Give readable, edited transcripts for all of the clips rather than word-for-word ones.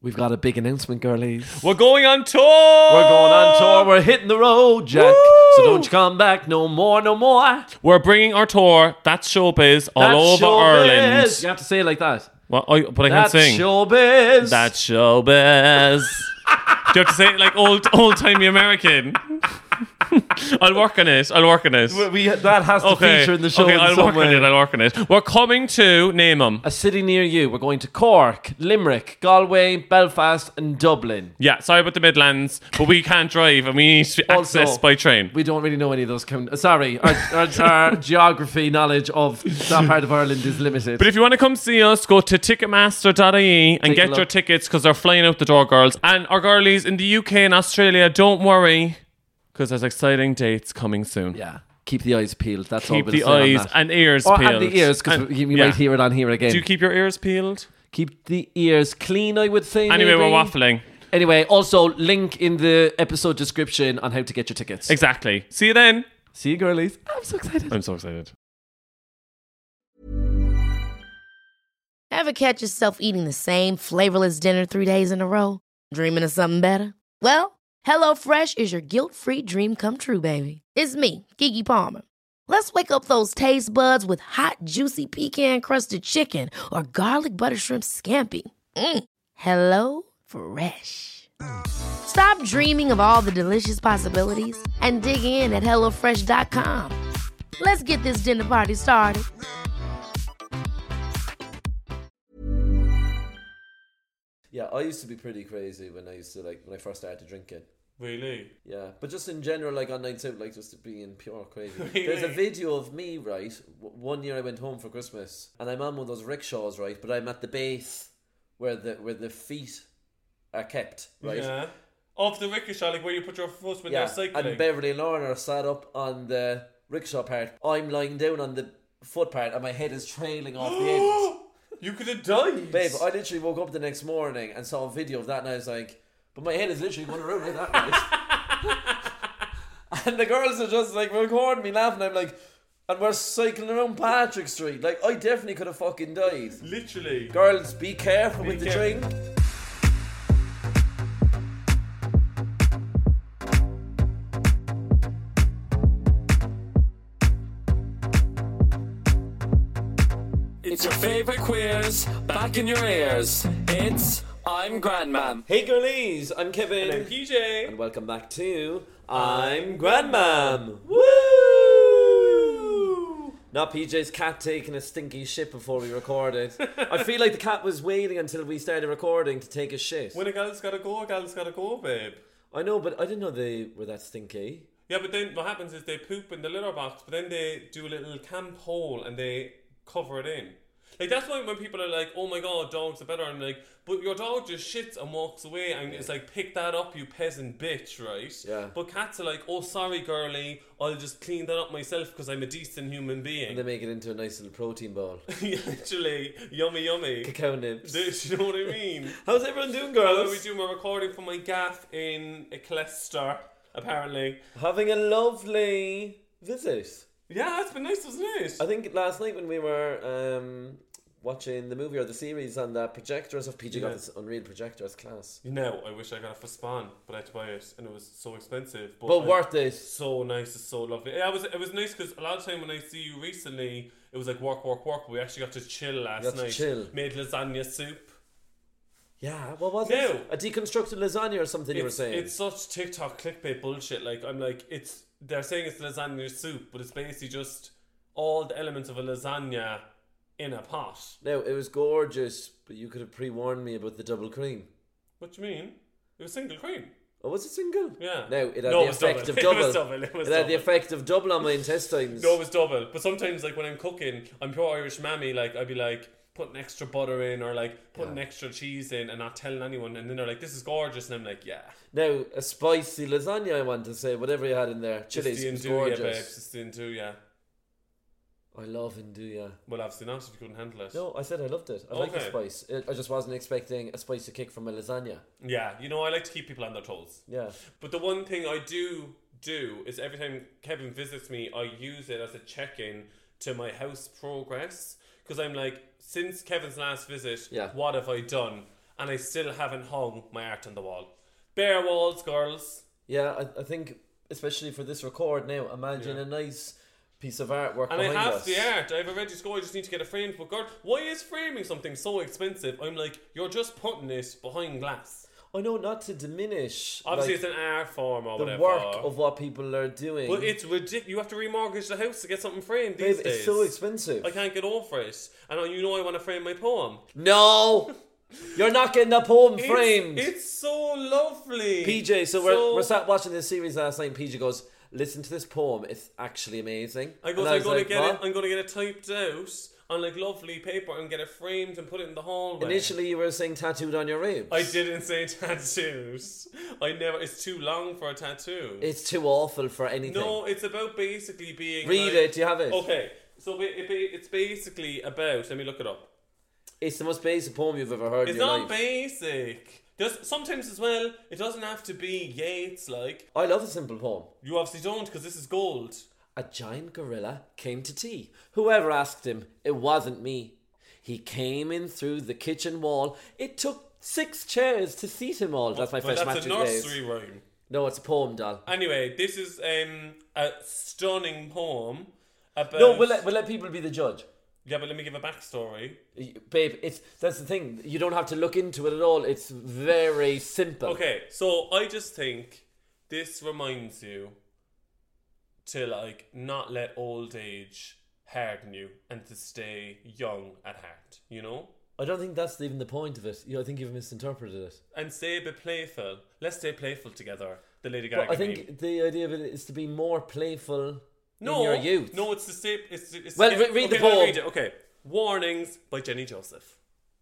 We've got a big announcement, girlies. We're going on tour! We're going on tour. We're hitting the road, Jack. Woo! So don't you come back no more, no more. We're bringing our tour, That's Showbiz, all over Ireland. You have to say it like that. But I can't sing. That's Showbiz. That's Showbiz. Do you have to say it like old-timey American? I'll work on it. That has to feature in the show. Okay, I'll work on it. We're coming to, name them. A city near you. We're going to Cork, Limerick, Galway, Belfast and Dublin. Yeah, sorry about the Midlands, but we can't drive and we need to access by train. We don't really know any of those. Sorry, our geography knowledge of that part of Ireland is limited. But if you want to come see us, go to ticketmaster.ie and get your tickets because they're flying out the door, girls. And our girlies in the UK and Australia, don't worry, because there's exciting dates coming soon. Yeah. Keep the eyes peeled. That's all. Keep the eyes and ears peeled. And the ears, because you might hear it on here again. Do you keep your ears peeled? Keep the ears clean, I would say. Anyway, maybe. we're waffling. Anyway, also link in the episode description on how to get your tickets. Exactly. See you then. See you, girlies. I'm so excited. Ever catch yourself eating the same flavorless dinner 3 days in a row? Dreaming of something better? Well, HelloFresh is your guilt-free dream come true, baby. It's me, Keke Palmer. Let's wake up those taste buds with hot, juicy pecan-crusted chicken or garlic butter shrimp scampi. Hello Fresh. Stop dreaming of all the delicious possibilities and dig in at HelloFresh.com. Let's get this dinner party started. Yeah, I used to be pretty crazy when I first started drinking. Really? Yeah, but just in general, like on nights out, like just being pure crazy. Really? There's a video of me, right? One year I went home for Christmas, and I'm on one of those rickshaws, right? But I'm at the base where the feet are kept, right? Yeah. Off the rickshaw, like where you put your foot when you're cycling. And Beverly and Lauren are sat up on the rickshaw part. I'm lying down on the foot part, and my head is trailing off the end. You could have died. Babe, I literally woke up the next morning and saw a video of that, and I was like, but my head is literally going around like that, right? And the girls are just like recording me laughing. I'm like, and we're cycling around Patrick Street. Like, I definitely could have fucking died. Literally. Girls, be careful with the drink. It's your favourite quiz, back in your ears. It's I'm Grandmam. Hey girlies, I'm Kevin. And I'm PJ. And welcome back to I'm Grandmam. Woo! Not PJ's cat taking a stinky shit before we recorded. I feel like the cat was waiting until we started recording to take a shit. When a gal's gotta go, babe. I know, but I didn't know they were that stinky. Yeah, but then what happens is they poop in the litter box, but then they do a little camp hole and they cover it in. Like, that's why when people are like, oh my god, dogs are better, and like, but your dog just shits and walks away, and it's like, pick that up, you peasant bitch, right? Yeah. But cats are like, oh sorry girlie, I'll just clean that up myself because I'm a decent human being. And they make it into a nice little protein ball. Yeah, literally, yummy. Cacao nibs. Do you know what I mean? How's everyone doing, girls? How are we doing? We're recording from my gaff in Ecclester, apparently. Having a lovely visit. Yeah, it's been nice, wasn't it? I think last night when we were watching the movie or the series on that projector and stuff, PJ got this unreal projector as class. You know, I wish I got it for Spawn, but I had to buy it and it was so expensive. But worth it. So nice, it's so lovely. Yeah, it was nice because a lot of time when I see you recently, it was like work. But we actually got to chill last night. Made lasagna soup. Yeah, what was it? A deconstructed lasagna or something you were saying? It's such TikTok clickbait bullshit. Like, I'm like, they're saying it's lasagna soup, but it's basically just all the elements of a lasagna in a pot. Now, it was gorgeous, but you could have pre-warned me about the double cream. What do you mean? It was single cream. Oh, was it single? Yeah. No, it had the effect of double. It had the effect of double on my intestines. No, it was double. But sometimes, like, when I'm cooking, I'm pure Irish mammy, like, I'd be like, putting extra butter in or like putting extra cheese in and not telling anyone, and then they're like, this is gorgeous, and I'm like, yeah. Now, a spicy lasagna, I want to say, whatever you had in there. Chilies, it's gorgeous. Babe. It's the Nduja. I love Nduja. Well, obviously not if you couldn't handle it. No, I said I loved it. I like the spice. I just wasn't expecting a spicy kick from a lasagna. Yeah, you know, I like to keep people on their toes. Yeah. But the one thing I do is every time Kevin visits me, I use it as a check-in to my house progress. Because I'm like, since Kevin's last visit, what have I done? and I still haven't hung my art on the wall. Bare walls, girls. Yeah, I think, especially for this record now, imagine a nice piece of artwork And behind I have us. the art. I have a ready to go. I just need to get it framed. But girl, why is framing something so expensive? I'm like, you're just putting it behind glass. I know, not to diminish Obviously, like, it's an art form or the whatever. work of what people are doing. But it's ridiculous. You have to remortgage the house to get something framed Babe, these days. it's so expensive. I can't get over it. And you know I want to frame my poem. No! You're not getting that poem framed! It's so lovely. PJ, so we're sat watching this series last night, and PJ goes, listen to this poem, it's actually amazing. I'm going to get it typed out on like lovely paper and get it framed and put it in the hallway. Initially you were saying tattooed on your ribs. I didn't say tattoos. It's too long for a tattoo. It's too awful for anything. No, it's about basically being Read like, it, do you have it? Okay, so it's basically about, let me look it up. It's the most basic poem you've ever heard in It's your not life. basic. Sometimes as well, it doesn't have to be Yeats, like. I love a simple poem. You obviously don't, because this is gold. A giant gorilla came to tea. Whoever asked him, it wasn't me. He came in through the kitchen wall. It took 6 chairs to seat him all. That's my But fresh that's a matches days. nursery rhyme. No, it's a poem, doll. Anyway, this is a stunning poem about... No, we'll let people be the judge. Yeah, but let me give a backstory. Babe, that's the thing. You don't have to look into it at all. It's very simple. Okay, so I just think this reminds you to like not let old age harden you and to stay young at heart, you know? I don't think that's even the point of it. I think you've misinterpreted it. And stay a bit playful. Let's stay playful together. The Lady Gaga But I think meme. the idea of it is to be more playful in your youth. No, it's the same. It's Well, read the poem. I'll read it. Okay. Warnings by Jenny Joseph.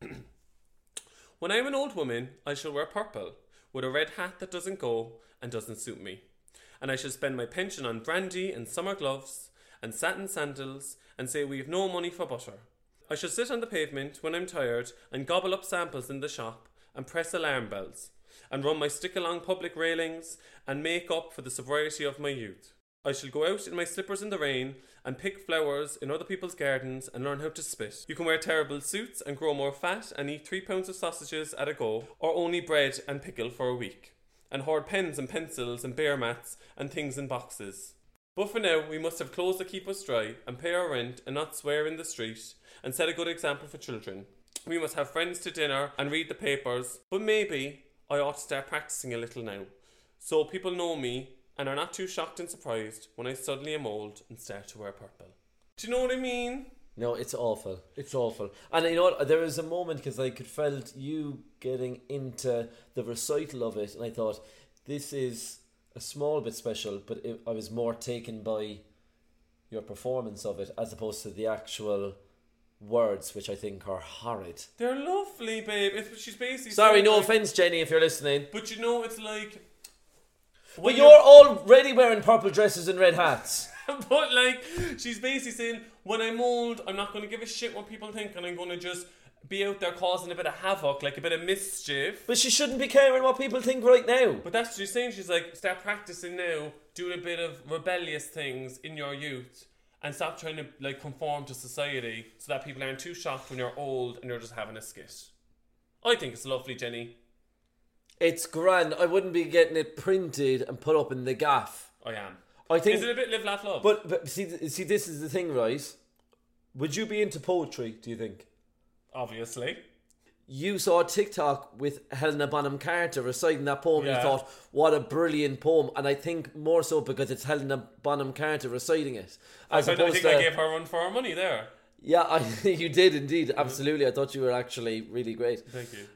When I am an old woman, I shall wear purple, with a red hat that doesn't go and doesn't suit me. And I shall spend my pension on brandy and summer gloves and satin sandals and say we have no money for butter. I shall sit on the pavement when I'm tired and gobble up samples in the shop and press alarm bells and run my stick along public railings and make up for the sobriety of my youth. I shall go out in my slippers in the rain and pick flowers in other people's gardens and learn how to spit. You can wear terrible suits and grow more fat and eat 3 pounds of sausages at a go, or only bread and pickle for a week, and hoard pens and pencils and bear mats and things in boxes. But for now, we must have clothes that keep us dry and pay our rent and not swear in the street and set a good example for children. We must have friends to dinner and read the papers, but maybe I ought to start practicing a little now, so people know me and are not too shocked and surprised when I suddenly am old and start to wear purple. Do you know what I mean? No, it's awful. It's awful. And you know what? There was a moment because I could felt you getting into the recital of it, and I thought this is a small bit special, but I was more taken by your performance of it as opposed to the actual words, which I think are horrid. They're lovely, babe. She's basically Sorry, saying, no like, offense, Jenny, if you're listening. But you know, it's like. But you're already wearing purple dresses and red hats. But like, she's basically saying, when I'm old, I'm not going to give a shit what people think, and I'm going to just be out there causing a bit of havoc, like a bit of mischief. But she shouldn't be caring what people think right now. But that's what she's saying. She's like, start practicing now, doing a bit of rebellious things in your youth, and stop trying to like conform to society, so that people aren't too shocked when you're old and you're just having a skit. I think it's lovely, Jenny. It's grand. I wouldn't be getting it printed and put up in the gaff. I am. I think. Is it a bit live, laugh, love? But see, this is the thing, right? Would you be into poetry, do you think? Obviously. You saw a TikTok with Helena Bonham Carter reciting that poem, and Yeah. you thought, what a brilliant poem. And I think more so because it's Helena Bonham Carter reciting it. As I opposed think to, I gave her a run for her money there. Yeah, you did indeed. Absolutely. I thought you were actually really great. Thank you.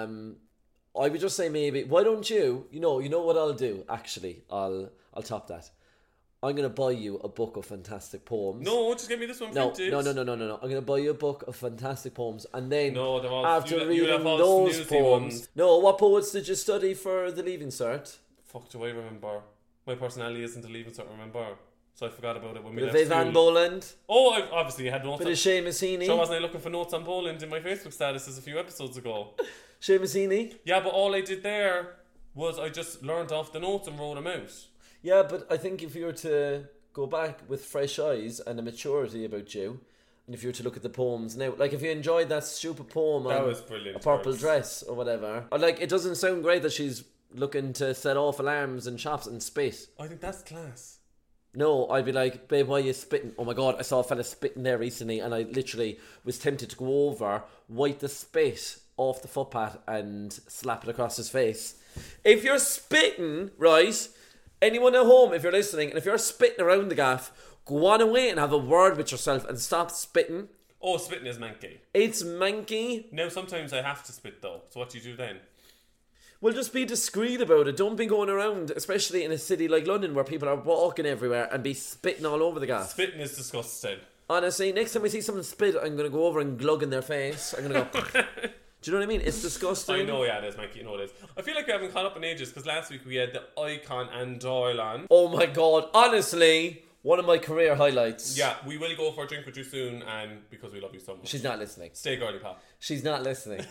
I would just say maybe, why don't you know what I'll do, actually, I'll top that. I'm going to buy you a book of fantastic poems. No, just give me this one printed. No. I'm going to buy you a book of fantastic poems, and then No, they're all- after you'll reading have all those snoozy poems... ones. No, what poets did you study for the Leaving Cert? Fuck, do I remember? My personality isn't a leaving cert, remember? So I forgot about it when we Bit of left Van school. Boland, Oh, I obviously had notes bit on... of Seamus Heaney. So wasn't I looking for notes on Boland in my Facebook statuses a few episodes ago? Seamus Heaney? Yeah, but all I did there was I just learned off the notes and wrote them out. Yeah, but I think if you were to go back with fresh eyes and a maturity about you, And if you were to look at the poems now, like if you enjoyed that stupid poem That on was brilliant. a purple Words. dress or whatever, or like it doesn't sound great that she's looking to set off alarms and shops and spit. I think that's class. No, I'd be like, babe, why are you spitting? Oh my God, I saw a fella spitting there recently and I literally was tempted to go over, wipe the spit off the footpath and slap it across his face. If you're spitting, right, anyone at home, if you're listening, and if you're spitting around the gaff, go on away and have a word with yourself and stop spitting. Oh, spitting is manky. It's manky. Now, sometimes I have to spit though. So what do you do then? Well, just be discreet about it. Don't be going around, especially in a city like London where people are walking everywhere and be spitting all over the gaff. Spitting is disgusting. Honestly, next time I see someone spit, I'm going to go over and glug in their face. I'm going to go... Do you know what I mean? It's disgusting. I know, yeah, it is, Mikey. You know it is. I feel like we haven't caught up in ages because last week we had the Icon and Doyle on. Oh my God. Honestly, one of my career highlights. Yeah, we will go for a drink with you soon, and because we love you so much. She's not listening. Stay girly, pop. She's not listening.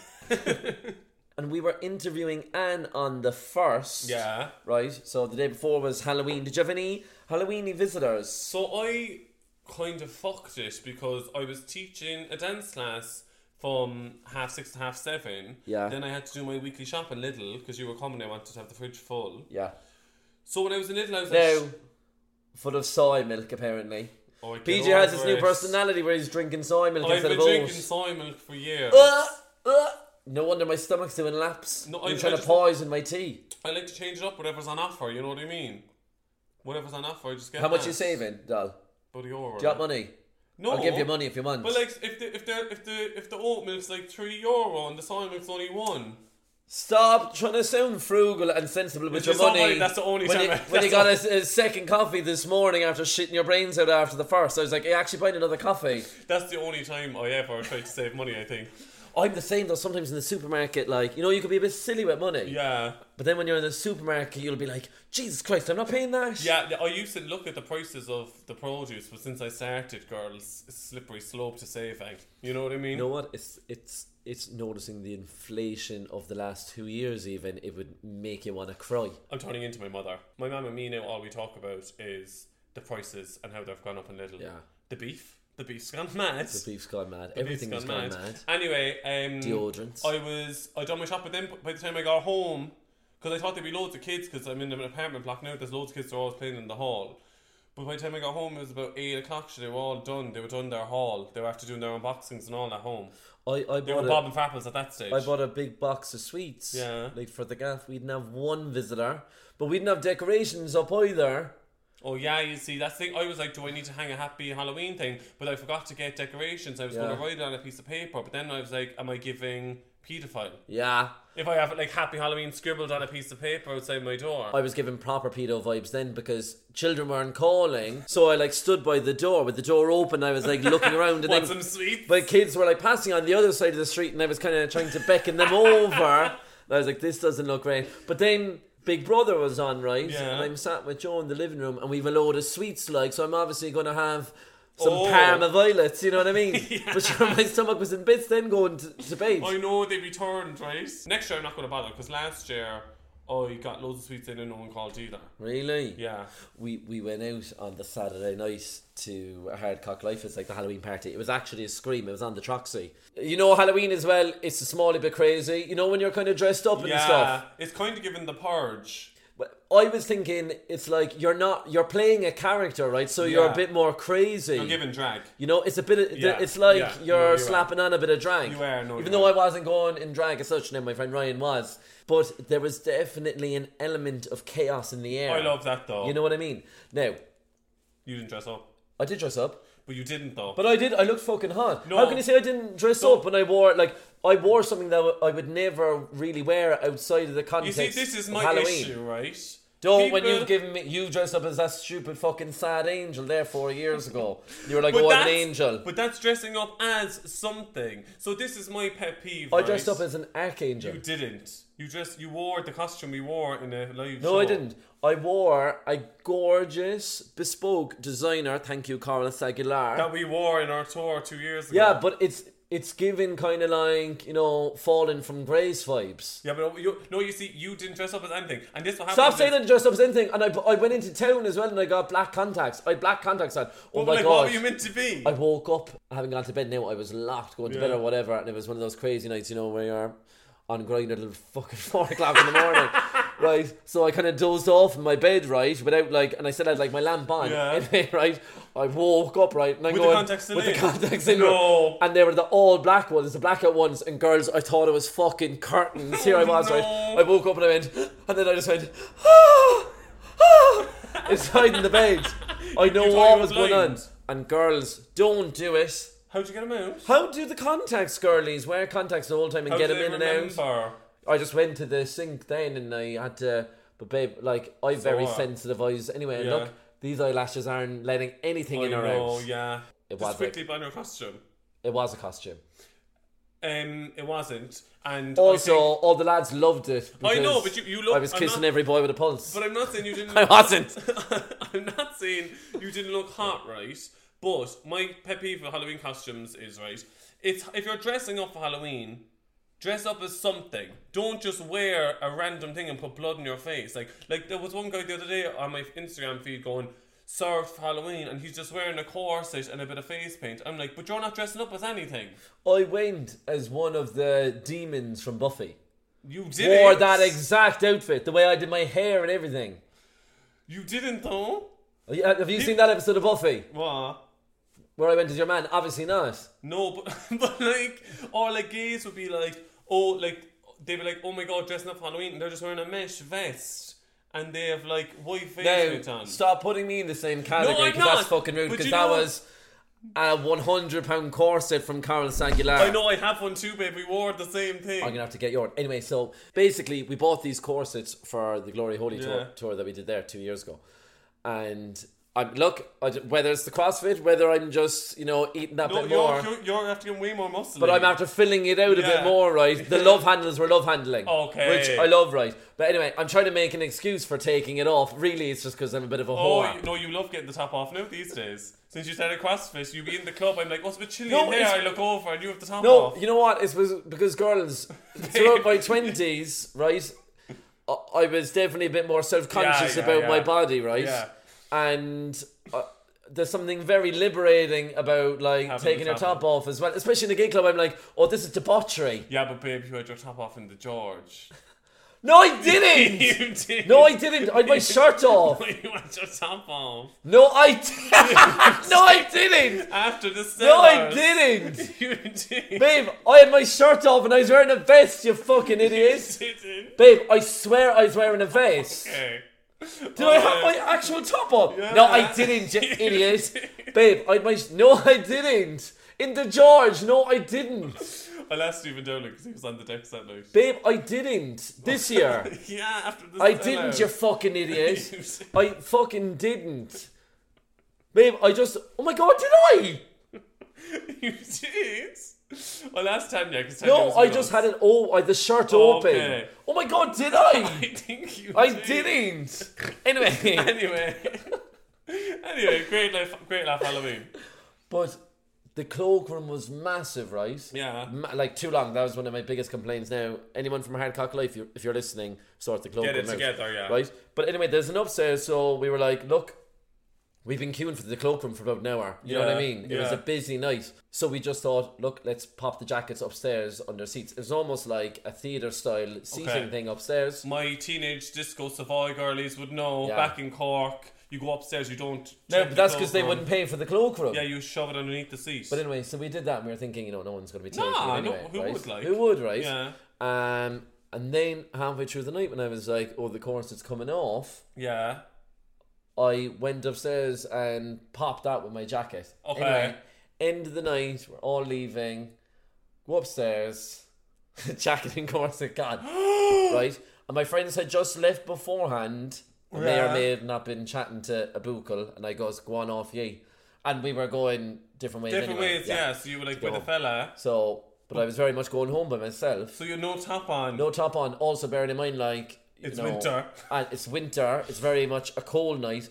And we were interviewing Anne on the 1st. Yeah. Right? So the day before was Halloween. Did you have any Halloweeny visitors? So I kind of fucked it because I was teaching a dance class from 6:30 to 7:30. Yeah. Then I had to do my weekly shop in Lidl because you were coming. I wanted to have the fridge full. Yeah. So when I was in Lidl, I was Now, like, full of soy milk, apparently. oh, I get PJ has this over new it. personality where he's drinking soy milk I've instead been of drinking oat. soy milk for years. No wonder my stomach's doing laps. No, I'm I trying to just- poison my tea. I like to change it up, whatever's on offer, you know what I mean? Whatever's on offer, I just get How much that. you saving, doll? About €1. Do you want money? No. I'll give you money if you want. But like, if the oat milk's like €3 and the soy milk's only $1. Stop trying to sound frugal and sensible with It's your just not money. like that's the only when time you, I- when you that's got a second coffee this morning after shitting your brains out after the first, I was like, hey, actually buying another coffee. That's the only time I ever tried to save money, I think. I'm the same though, sometimes in the supermarket, like, you know, you could be a bit silly with money. Yeah. But then when you're in the supermarket, you'll be like, Jesus Christ, I'm not paying that. Yeah, I used to look at the prices of the produce, but since I started, girls, it's a slippery slope to saving. You know what I mean? You know what? It's noticing the inflation of the last 2 years even, it would make you want to cry. I'm turning into my mother. My mum and me now, all we talk about is the prices and how they've gone up in Lidl. Yeah. The beef's gone mad. The beef's gone mad. The Everything has beef's gone mad. Anyway, Deodorants. I done my shop with them by the time I got home because I thought there'd be loads of kids because I'm in an apartment block now. There's loads of kids that are always playing in the hall. But by the time I got home, it was about 8 o'clock. So they were all done. They were done their haul. They were after doing their unboxings and all at home. I They were bought bobbing for apples at that stage. I bought a big box of sweets. Yeah. Like for the gaff, we didn't have one visitor, but we didn't have decorations up either. Oh yeah, you see, that's the thing. I was like, do I need to hang a happy Halloween thing? But I forgot to get decorations. I was going to write it on a piece of paper, but then I was like, am I giving paedophile? Yeah. If I have like happy Halloween scribbled on a piece of paper outside my door. I was given proper pedo vibes then because children weren't calling. So I like stood by the door with the door open. I was like looking around and Want then some sweets? my kids were like passing on the other side of the street and I was kind of trying to beckon them over. And I was like, this doesn't look great. But then Big Brother was on, right? Yeah. And I'm sat with Joe in the living room and we've a load of sweets like, so I'm obviously going to have some Oh. Parma violets, you know what I mean? Yeah. But sure, my stomach was in bits then going to bed. I know they returned, right? Next year I'm not going to bother because last year I got loads of sweets in and no one called either. Really? Yeah. We went out on the Saturday night to a Hardcock Life. It's like the Halloween party. It was actually a scream. It was on the Troxy. You know, Halloween as well, it's a small bit crazy. You know when you're kind of dressed up and Yeah, stuff. it's kind of given the purge. But I was thinking it's like you're playing a character, right? So you're Yeah. a bit more crazy. You're giving drag. You know, it's a bit of, Yeah, it's like yeah. you're No, you slapping on a bit of drag. You are, no, Even you though are. I wasn't going in drag as such, now my friend Ryan was. But there was definitely an element of chaos in the air. I love that though. You know what I mean? Now, You didn't dress up. I did dress up. But you didn't though. But I did. I looked fucking hot. No. How can you say I didn't dress No. up when I wore something that I would never really wear outside of the you context see, this is of my Halloween. issue, right? Don't when People- you've given me you dressed up as that stupid fucking sad angel there 4 years ago. You were like, But oh, I'm an that's- angel. But that's dressing up as something. So this is my pet peeve. I right? dressed up as an archangel. You didn't. You wore the costume we wore in a live No, show. I didn't. I wore a gorgeous, bespoke designer. Thank you, Carlos Aguilar. That we wore in our tour 2 years ago. Yeah, but it's given kind of like, you know, falling from grace vibes. Yeah, but you see, you didn't dress up as anything, and this what happened. Stop saying I didn't dress up as anything. And I went into town as well, and I got black contacts. I had black contacts on. Oh my god! What were you meant to be? I woke up, having gone to bed now. I was locked, going to bed or whatever, and it was one of those crazy nights, you know, where you're on Grindr till fucking 4 o'clock in the morning. Right, so I kind of dozed off in my bed, right, without like, and I still had like my lamp on, anyway, right. I woke up, right, and I'm with going the contacts still with in. the contacts in, No. and they were the all black ones, the blackout ones, and girls, I thought it was fucking curtains. Here I was, right. I woke up and I went, and then I just went, inside in the bed. I know what was going on, and girls, don't do it. How'd you get them out? How do the contacts, girlies, wear contacts the whole time and get them in and out? I just went to the sink then and I had to, but babe, like, I have very sensitive eyes anyway, and look, these eyelashes aren't letting anything in or out. Oh, yeah. Just quickly ban your costume. It was a costume. It wasn't. And also, all the lads loved it. I know, but you look... I was kissing every boy with a pulse. But I'm not saying you didn't... I wasn't. I'm not saying you didn't look hot, right? But my pet peeve for Halloween costumes is, right, if you're dressing up for Halloween, dress up as something. Don't just wear a random thing and put blood in your face. Like there was one guy the other day on my Instagram feed going, "Served for Halloween," and he's just wearing a corset and a bit of face paint. I'm like, but you're not dressing up as anything. I went as one of the demons from Buffy. You did Wore that exact outfit, the way I did my hair and everything. You didn't though? Have you seen that episode of Buffy? What? Where I went as your man? Obviously not. No, but like, or like gays would be like, oh, like, they'd be like, oh my god, dressing up for Halloween, and they're just wearing a mesh vest, and they have like white face paint on. Stop putting me in the same category, because that's fucking rude, because that was a £100 corset from Carol Sanguilar. I know, I have one too, babe. We wore the same thing. I'm gonna have to get yours. Anyway, so basically we bought these corsets for the Glory Holy tour that we did there 2 years ago, and whether it's the CrossFit, whether I'm just, you know, eating that bit more. You're after getting way more muscle. But I'm after filling it out a bit more, right? The love handles were love handling. Okay. Which I love, right? But anyway, I'm trying to make an excuse for taking it off. Really, it's just because I'm a bit of a whore. You love getting the top off now these days. Since you started CrossFit, you be in the club, I'm like, what's a bit chilly in here? I look over and you have the top off. No, you know what? It was because girls, throughout my 20s, right, I was definitely a bit more self-conscious about my body, right? Yeah. And there's something very liberating about like having taking your top off as well, especially in the gay club. I'm like, oh, this is debauchery. Yeah, but babe, you had your top off in the George. No, I didn't. You did. No, I didn't. I had my shirt off. You had your top off. No, I didn't. No, I didn't. After the sellers. No, I didn't. You did. Babe, I had my shirt off and I was wearing a vest, you fucking idiot. You didn't. Babe, I swear I was wearing a vest. Okay. Did I have my actual top on? Yeah. No, I didn't, you idiot. Babe, No, I didn't. In the George, no, I didn't. I'll ask Stephen Dowling because he was on the decks that night. Babe, I didn't. This year. Yeah, after this. I didn't, you fucking idiot. I fucking didn't. Babe, oh my god, did I? You did? Well, ask Tanya because no, I just had it. I had the shirt open. Okay. Oh my god, did I? I think you. I didn't. Anyway. Anyway, great laugh Halloween. But the cloakroom was massive, right? Yeah. Like too long. That was one of my biggest complaints. Now, anyone from Hardcock Life, if you're listening, sort the cloakroom out. Get it together, yeah. Right. But anyway, there's an upstairs, so we were like, look. We've been queuing for the cloakroom for about an hour. You know what I mean? It was a busy night. So we just thought, look, let's pop the jackets upstairs under seats. It was almost like a theatre-style seating thing upstairs. My teenage disco Savoy girlies would know. Back in Cork, you go upstairs, you don't... No, but that's because they wouldn't pay for the cloakroom. Yeah, you shove it underneath the seat. But anyway, so we did that and we were thinking, you know, no one's going to be taking it anyway. Who would, like? Who would, right? Yeah. And then halfway through the night when I was like, oh, the corset's coming off... Yeah. I went upstairs and popped out with my jacket. Okay. Anyway, end of the night, we're all leaving. Go upstairs. Jacket and corset gone. Right? And my friends had just left beforehand. May or may have not been chatting to a buckle. And I goes, go on off ye. And we were going different ways Different ways, yeah. So you were like with the fella. So, but I was very much going home by myself. So you had no top on. No top on. Also bearing in mind, like... It's winter. And it's winter. It's very much a cold night.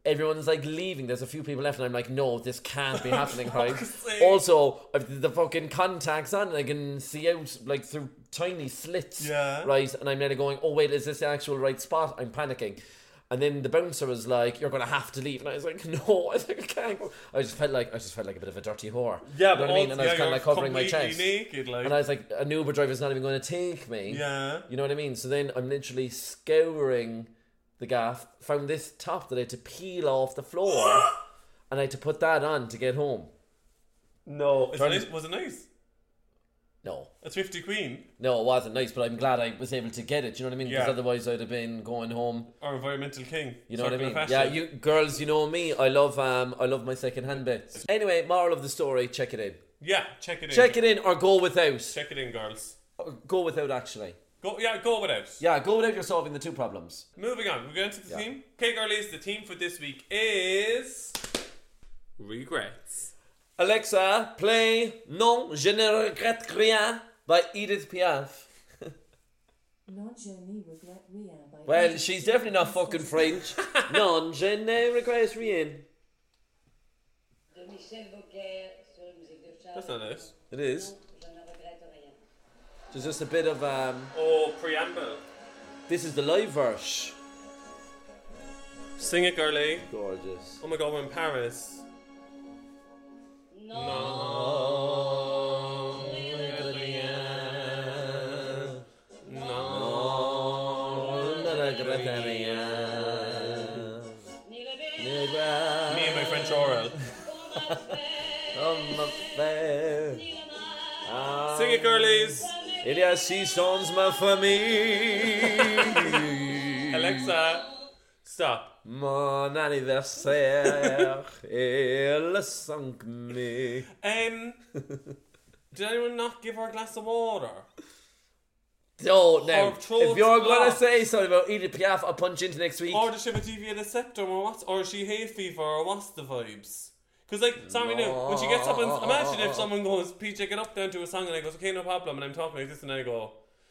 everyone's like leaving. There's a few people left, and I'm like, no, this can't be happening, right? sake. Also, the fucking contacts on, and I can see out like through tiny slits, Yeah. right? And I'm nearly going, oh wait, is this the actual right spot? I'm panicking. And then the bouncer was like, "You're gonna have to leave," and I was like, "No, I think I can't go." I just felt like a bit of a dirty whore. Yeah, you know what I mean? And I was kind of like covering my chest. naked, like. And I was like, an Uber driver's not even going to take me. Yeah. You know what I mean? So then I'm literally scouring the gaff, found this top that I had to peel off the floor, and I had to put that on to get home. No. Turn- Was it nice? No. A thrifty queen No, it wasn't nice, but I'm glad I was able to get it. You know what I mean? Because Yeah. otherwise I'd have been going home. or environmental king? You know what I Circular mean? fashion. Yeah, you girls, you know me. I love my second-hand bits. Anyway, moral of the story: check it in. Yeah, check it in. Check it in, or go without. Check it in, girls. Or go without, actually. Go without. Yeah, go without. You're solving the two problems. Moving on, we're going to the Yeah. theme. Okay, girlies, the theme for this week is regrets. Alexa, play Non, je ne regrette rien by Edith Piaf. Non, je ne regrette rien by Well, Edith she's Piaf. definitely not fucking French. Non, je ne regrette rien. De Michel Beaucaire sur une musique de Charles. That's not it. It is. Non, je ne regrette rien. There's just a bit of Oh, preamble. this is the live verse. Sing it, girly. Gorgeous. Oh my god, we're in Paris. Non, No. ni le bien, Me and my French oral. Sing it, girlies. Il y a 600 ma famille. Alexa, stop. Mon anniversaire est le 5 mai. Did anyone not give her a glass of water? Oh, now, Her throat's if you're going to blocked. say something about Edith Piaf, I'll punch into next week. Or does she have a deviated septum, or what? Or is she hay fever, or what's the vibes? Because, like, sorry now, when she gets up and imagine if someone goes, PJ, get up down to a song, and I goes, okay, no problem, and I'm talking like this, and I go,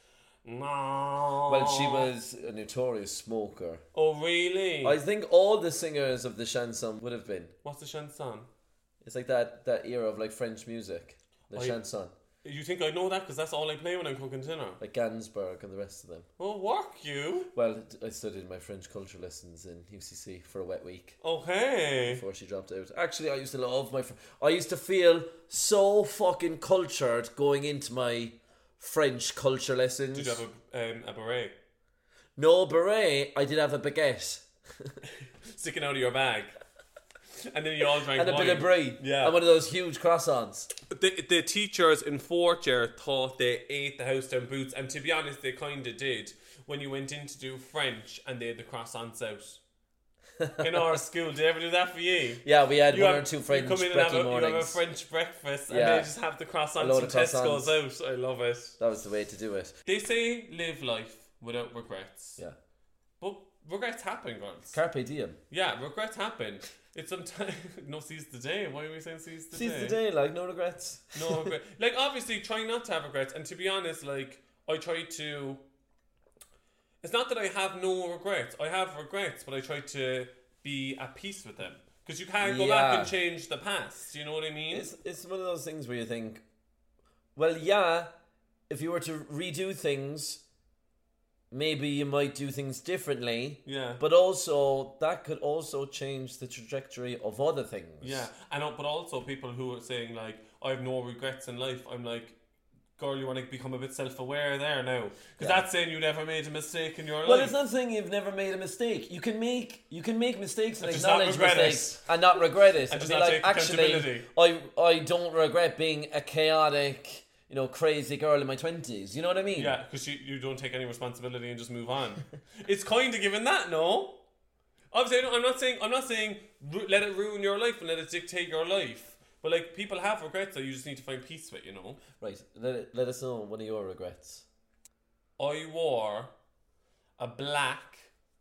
no. Well, she was a notorious smoker. Oh, really? I think all the singers of the chanson would have been. What's the chanson? It's like that era of like French music. The chanson. You think I know that? Because that's all I play when I'm cooking dinner. Like Gainsbourg and the rest of them. Oh, work you. Well, I studied my French culture lessons in UCC for a wet week Okay. before she dropped out. Actually, I used to love I used to feel so fucking cultured going into my French culture lessons. Did you have a beret No beret, I did have a baguette. sticking out of your bag? And then you all drank And a wine. bit of brie. Yeah. And one of those huge croissants. The teachers in fourth year thought they ate the house down boots, and to be honest, they kind of did when you went in to do French and they had the croissants out. In our school, did they ever do that for you? Yeah, we had You one have- or two French you come in and have brekkie a, you have a mornings. French breakfast, and Yeah. they just have the A croissants load from of Tesco's croissants. out. I love it. That was the way to do it. They say live life without regrets. Yeah. But regrets happen, girls. Carpe diem. Yeah, regrets happen. It's sometimes no seize the day. Why are we saying seize the Seize day? the day, like, no regrets. No regret. Like, obviously, try not to have regrets. And to be honest, like, I try to. It's not that I have no regrets. I have regrets, but I try to be at peace with them. Because you can't go back Yeah. and change the past. You know what I mean? It's one of those things where you think, well, yeah, if you were to redo things, maybe you might do things differently. Yeah. But also, that could also change the trajectory of other things. Yeah. But also people who are saying, like, I have no regrets in life. I'm like, girl, you want to become a bit self-aware there now. Because that's saying you never made a mistake in your Well, life. it's not saying you've never made a mistake. You can make mistakes and And just not acknowledge regret mistakes and not regret it. And just be not like, take actually, accountability. I don't regret being a chaotic, crazy girl in my 20s. You know what I mean? Yeah, because you don't take any responsibility and just move on. It's kind of given that, no? Obviously, I'm not saying let it ruin your life and let it dictate your life. But like, people have regrets that you just need to find peace with, you know. Right. Let us know one of your regrets. I wore a black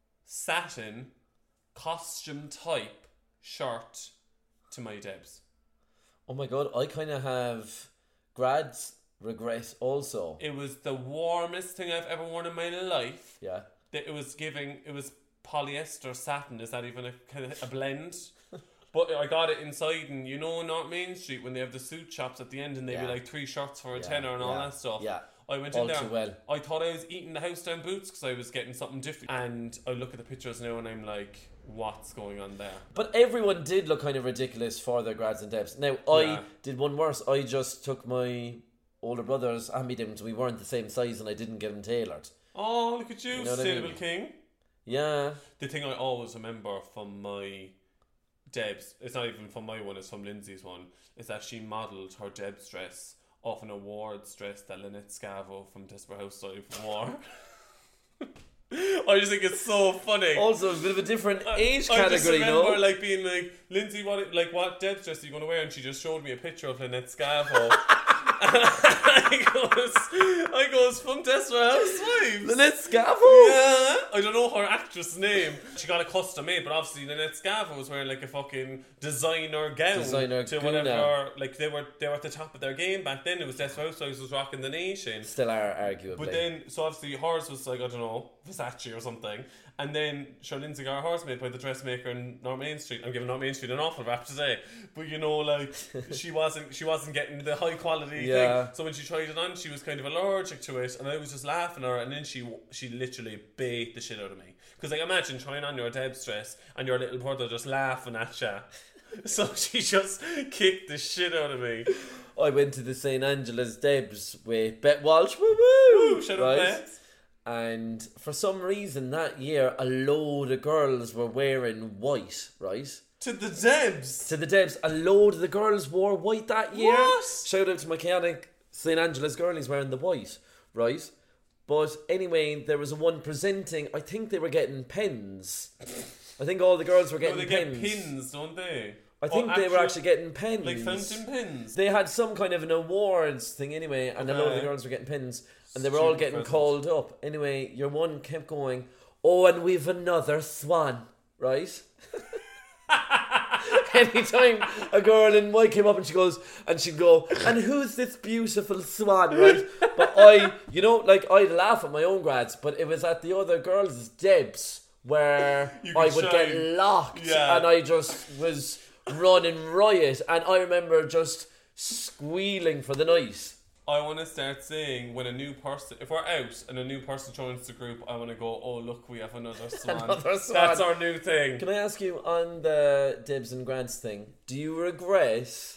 satin costume type shirt to my debs. Oh my god, I kind of have grad's regret also. It was the warmest thing I've ever worn in my life. Yeah. That it was polyester satin. Is that even a blend? But I got it inside, and you know, North Main Street when they have the suit shops at the end, and they'd be like 3 shirts for a tenner and all that stuff. Yeah. I went All in there. too well. I thought I was eating the house down boots because I was getting something different. And I look at the pictures now, and I'm like, what's going on there? But everyone did look kind of ridiculous for their grads and debs. Now, I did one worse. I just took my older brother's hand-me-downs. We weren't the same size, and I didn't get them tailored. Oh, look at you, You know what I sustainable mean? king. Yeah. The thing I always remember from my Debs, it's not even from my one, it's from Lindsay's one, is that she modelled her Debs dress off an awards dress that Lynette Scavo from Desperate Housewives wore. I just think it's so funny. Also, a bit of a different age I just category, remember no? like being like, Lindsay, what Debs dress are you going to wear? And she just showed me a picture of Lynette Scavo. I goes from Desperate Housewives. Lynette Scavo? Yeah, I don't know her actress name. She got a custom made, but obviously Lynette Scavo was wearing like a fucking designer gown to whatever. Guna. Like they were at the top of their game back then. It was Desperate Housewives was rocking the nation. Still are, arguably. But then, so obviously hers was like, I don't know, Versace or something. And then sure, Lindsay got hers made by the dressmaker in North Main Street. I'm giving North Main Street an awful rap today, but you know, like she wasn't getting the high quality thing. So when she tried it on, she was kind of allergic to it, and I was just laughing at her. And then she literally bait the shit out of me, because like imagine trying on your Debs dress and your little brother just laughing at you. So she just kicked the shit out of me. I went to the St. Angela's Debs with Bet Walsh, woo-woo, Shut up, Bet. And for some reason that year, a load of girls were wearing white, right? To the Debs. To the Debs, a load of the girls wore white that year. What? Shout out to my chaotic St. Angela's girlies wearing the white, right? But anyway, there was a one presenting. I think they were getting pens. I think all the girls were getting they pens. get pins, don't they? I think they were actually getting pens. Like fountain pens. They had some kind of an awards thing anyway, and a lot of the girls were getting pins, and they were all getting called up. Anyway, your one kept going, oh, and we've another swan, right? Anytime a girl in white came up and she'd go, and who's this beautiful swan, right? But I'd laugh at my own grads, but it was at the other girls' Debs where I would get locked, and I just was running riot, and I remember just squealing for the night. I want to start saying when if we're out and a new person joins the group, I want to go, oh look, we have another swan. That's our new thing. Can I ask you, on the Dibs and Grants thing, do you regret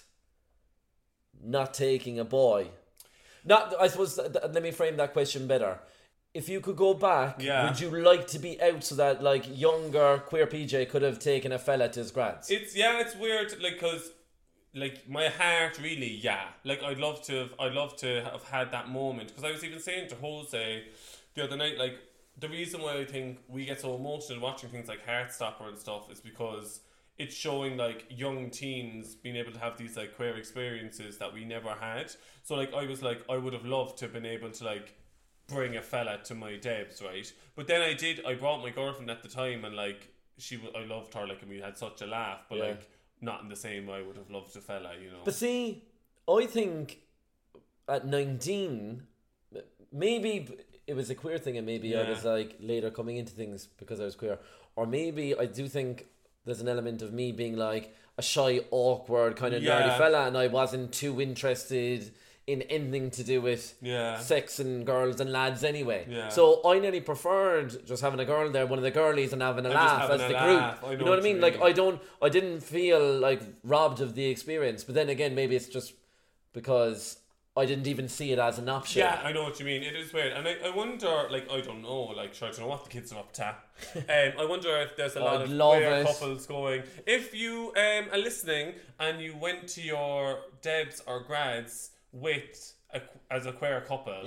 not taking a boy? I suppose, let me frame that question better. If you could go back, would you like to be out so that like younger queer PJ could have taken a fella to his grads? It's weird, like, because like my heart really, like I'd love to have had that moment, because I was even saying to Jose the other night, like the reason why I think we get so emotional watching things like Heartstopper and stuff is because it's showing like young teens being able to have these like queer experiences that we never had. So like I was like, I would have loved to have been able to like bring a fella to my Debs, right? But then I brought my girlfriend at the time, and like I loved her, like, and we had such a laugh, but like not in the same way I would have loved a fella, you know. But see, I think at 19, maybe it was a queer thing, and maybe I was like later coming into things because I was queer, or maybe I do think there's an element of me being like a shy, awkward kind of nerdy fella, and I wasn't too interested in anything to do with sex and girls and lads anyway. So I nearly preferred just having a girl there, one of the girlies, and having a laugh as the group. You know what I mean? Like I didn't feel like robbed of the experience. But then again, maybe it's just because I didn't even see it as an option. Yeah, I know what you mean. It is weird. And I wonder, like, I don't know, like, sure, I don't know what the kids are up to. I wonder if there's a lot of queer couples going. If you are listening and you went to your Debs or grads as a queer couple,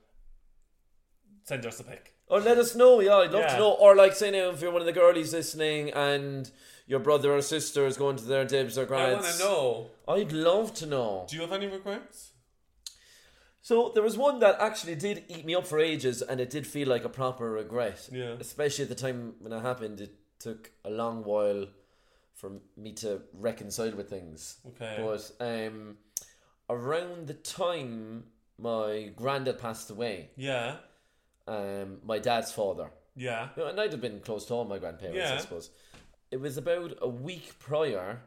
send us a pic. Or let us know, I'd love to know. Or like, say now, if you're one of the girlies listening and your brother or sister is going to their Debs or grads, I want to know. I'd love to know. Do you have any regrets? So there was one that actually did eat me up for ages, and it did feel like a proper regret. Yeah. Especially at the time when it happened, it took a long while for me to reconcile with things. Okay. But around the time my granddad passed away, my dad's father, Yeah. You know, and I'd have been close to all my grandparents, I Yeah. suppose. It was about a week prior,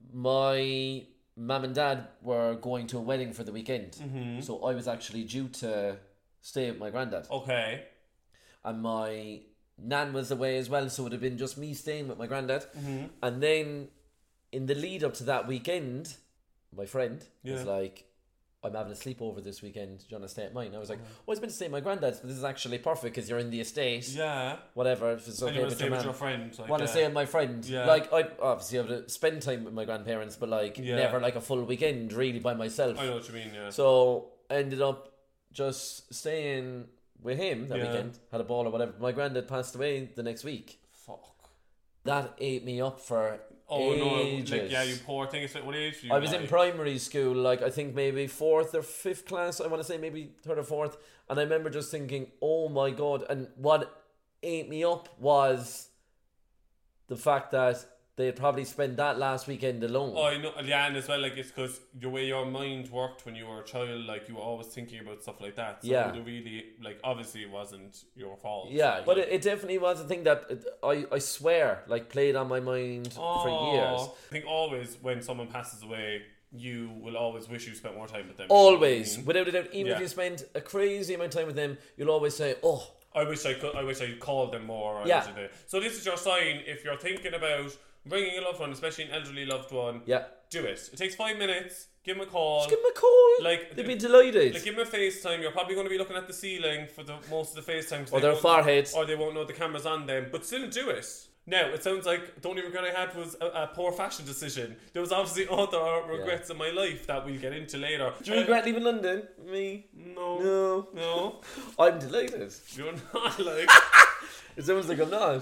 my mum and dad were going to a wedding for the weekend. Mm-hmm. So I was actually due to stay with my granddad. Okay. And my nan was away as well, so it would have been just me staying with my granddad. Mm-hmm. And then in the lead up to that weekend, my friend was Yeah. like, I'm having a sleepover this weekend. Do you want to stay at mine? I was like, I was meant to stay at my granddad's, but this is actually perfect because you're in the estate. Yeah. Whatever, if it's And okay you want with to stay your with man. your friend. Like, Want to stay with my friend. Yeah. Like, I'd obviously have to spend time with my grandparents, but like, Yeah. never like a full weekend really by myself. I know what you mean, yeah. So, I ended up just staying with him that Yeah. weekend. Had a ball or whatever. My granddad passed away the next week. Fuck. That ate me up for ages. no. Like, yeah, you poor thing. It's like, what age were you? I was in like? primary school, like I think maybe 4th or 5th class, I want to say maybe 3rd or 4th, and I remember just thinking, oh my god, and what ate me up was the fact that they had probably spent that last weekend alone. Oh, I know, yeah, and as well, like, it's because the way your mind worked when you were a child, like, you were always thinking about stuff like that. So Yeah. it really, like, obviously it wasn't your fault. Yeah, Like, but it definitely was a thing that I swear, like, played on my mind for years. I think always when someone passes away, you will always wish you spent more time with them. Always, You know what without a doubt, even Yeah. if you spend a crazy amount of time with them, you'll always say, oh, I wish I could. I wish I called them more. Or Yeah. anything. So this is your sign. If you're thinking about bringing a loved one, especially an elderly loved one, yeah. do it. It takes 5 minutes. Give them a call. Just give them a call. Like, They'd be delighted. Like, give them a FaceTime. You're probably going to be looking at the ceiling for the most of the FaceTime. Or their forehead. Or they won't know the camera's on them. But still do it. Now, it sounds like the only regret I had was a poor fashion decision. There was obviously other regrets in my life that we'll get into later. Do you regret leaving London? Me? No. No. I'm delighted. You're not like... It sounds like I'm not.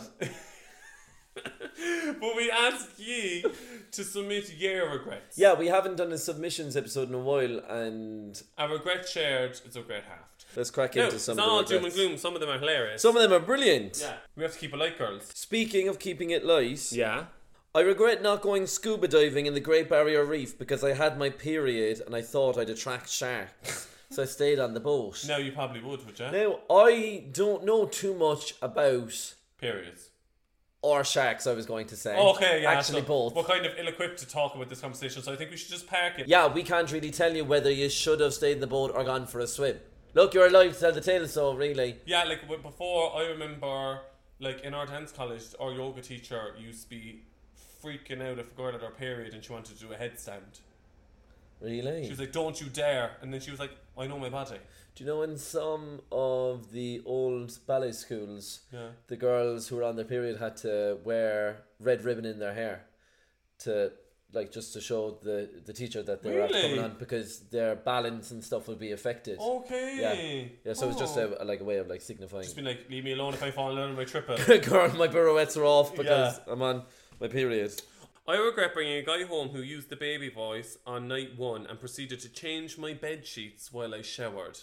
But we ask ye to submit your regrets. Yeah, we haven't done a submissions episode in a while, and A regret shared is a regret halved. let's crack No, into it's some not of all the doom and regrets. gloom. Some of them are hilarious. Some of them are brilliant. Yeah. We have to keep it light, girls. Speaking of keeping it light, Yeah. I regret not going scuba diving in the Great Barrier Reef because I had my period and I thought I'd attract sharks. So I stayed on the boat. Now you probably would you? Now, I don't know too much about Periods. or sharks, I was going to say. Okay, yeah. Actually, so both. We're kind of ill-equipped to talk about this conversation, so I think we should just park it. Yeah, we can't really tell you whether you should have stayed in the boat or gone for a swim. Look, you're alive to tell the tale, so really. Yeah, like before, I remember, like in our dance college, our yoga teacher used to be freaking out if a girl had her period and she wanted to do a headstand. Really? She was like, "Don't you dare!" And then she was like, "I know my body." Do you know in some of the old ballet schools, Yeah. the girls who were on their period had to wear red ribbon in their hair to, like, just to show the teacher that they were after Really? coming on because their balance and stuff would be affected. Okay. Yeah, so it was just a way of, like, signifying. Just been like, leave me alone if I fall down on my triple. Girl, my pirouettes are off because I'm on my period. I regret bringing a guy home who used the baby voice on night 1 and proceeded to change my bed sheets while I showered.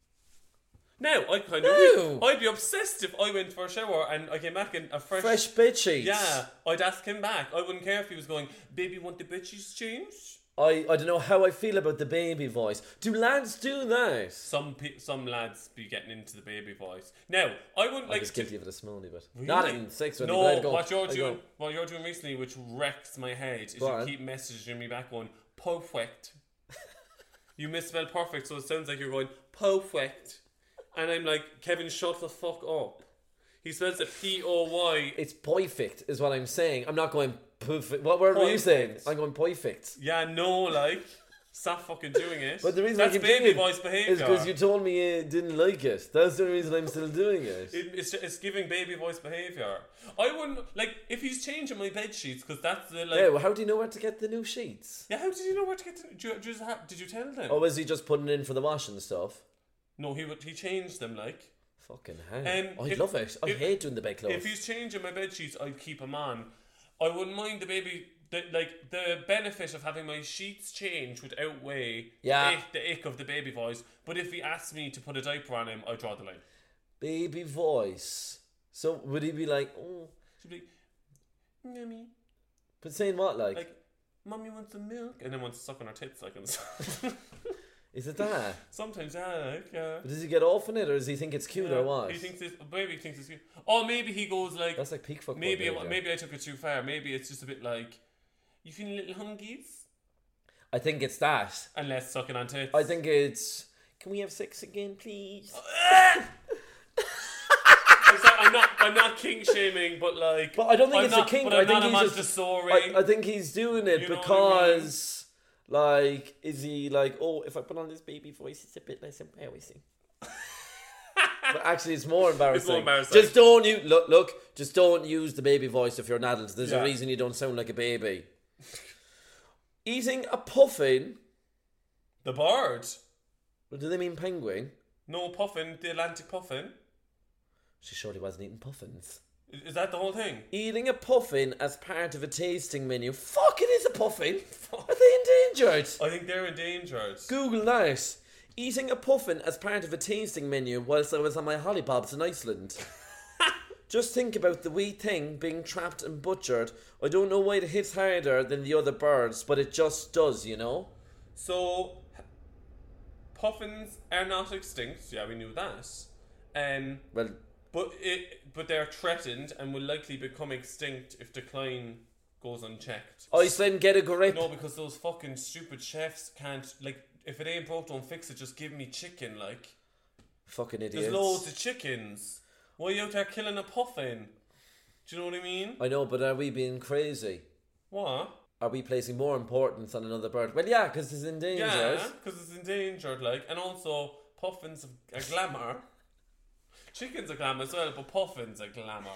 Now, I'd be obsessed if I went for a shower and I came back in a Fresh bed sheets. Yeah, I'd ask him back. I wouldn't care if he was going, "Baby, want the bed sheets changed?" I don't know how I feel about the baby voice. Do lads do that? Some lads be getting into the baby voice. Now, I wouldn't I'm like just guilty of it a smally bit. Really? Not in sex with No, me, but I'd go, what you're I'd doing, go, what you're doing recently, which wrecks my head, is Go you on. keep messaging me back going perfect. You misspelled perfect, so it sounds like you're going perfect, and I'm like, Kevin, shut the fuck up. He spells it P-O-Y. It's perfect, is what I'm saying. I'm not going perfect. What word were you saying? Perfect. I'm going perfect. Yeah, no, like, stop fucking doing it. But the reason that's I keep baby doing it voice is behaviour. because you told me you didn't like it. That's the reason I'm still doing it. It's giving baby voice behaviour. I wouldn't, like, if he's changing my bed sheets, because that's the, like... Yeah, well, how do you know where to get the new sheets? Yeah, how did you know where to get to... Did you tell them? Or was he just putting in for the wash and stuff? No, he changed them, like... Fucking hell. Um, I if- love it. I if- hate doing the bed clothes. If he's changing my bed sheets, I'd keep him on. I wouldn't mind the baby... The benefit of having my sheets changed would outweigh the ick of the baby voice. But if he asked me to put a diaper on him, I'd draw the line. Baby voice. So would he be like, oh... She'd be like, "Mommy," But saying what, like? like, "Mommy wants some milk," and then wants to suck on her tits, like, and Is it that? Sometimes, yeah. But does he get off on it, or does he think it's cute, or what? He thinks maybe he thinks it's cute. Or maybe he goes like, That's like peak fuck. maybe I took it too far. Maybe it's just a bit like, you feeling little hungies? I think it's that. And less sucking on tits. I think it's, can we have sex again, please? I'm not king shaming, but like. But I don't think it's a kink. But I'm I think not a he's just. Montessori. I think he's doing it You know because, like, is he like, oh, if I put on this baby voice, it's a bit less embarrassing. But actually, it's more embarrassing. It's more embarrassing. Just don't you look. Just don't use the baby voice if you're an adult. There's a reason you don't sound like a baby. Eating a puffin. The bird. Or do they mean penguin? No, puffin. The Atlantic puffin. She surely wasn't eating puffins. Is that the whole thing? Eating a puffin as part of a tasting menu. Fuck, it is a puffin. Are they endangered? I think they're endangered. Google that. Eating a puffin as part of a tasting menu whilst I was on my hollybobs in Iceland. Just think about the wee thing being trapped and butchered. I don't know why it hits harder than the other birds, but it just does, you know? So, puffins are not extinct. Yeah, we knew that. Well, But they're threatened and will likely become extinct if decline goes unchecked. Iceland, get a grip. No, because those fucking stupid chefs can't, like, if it ain't broke, don't fix it, just give me chicken, like. Fucking idiots. There's loads of chickens. Why are you out there killing a puffin? Do you know what I mean? I know, but are we being crazy? What? Are we placing more importance on another bird? Well, yeah, because it's endangered. Yeah, because it's endangered, like, and also puffins are glamour. Chickens are glamour as well, but puffins are glamour.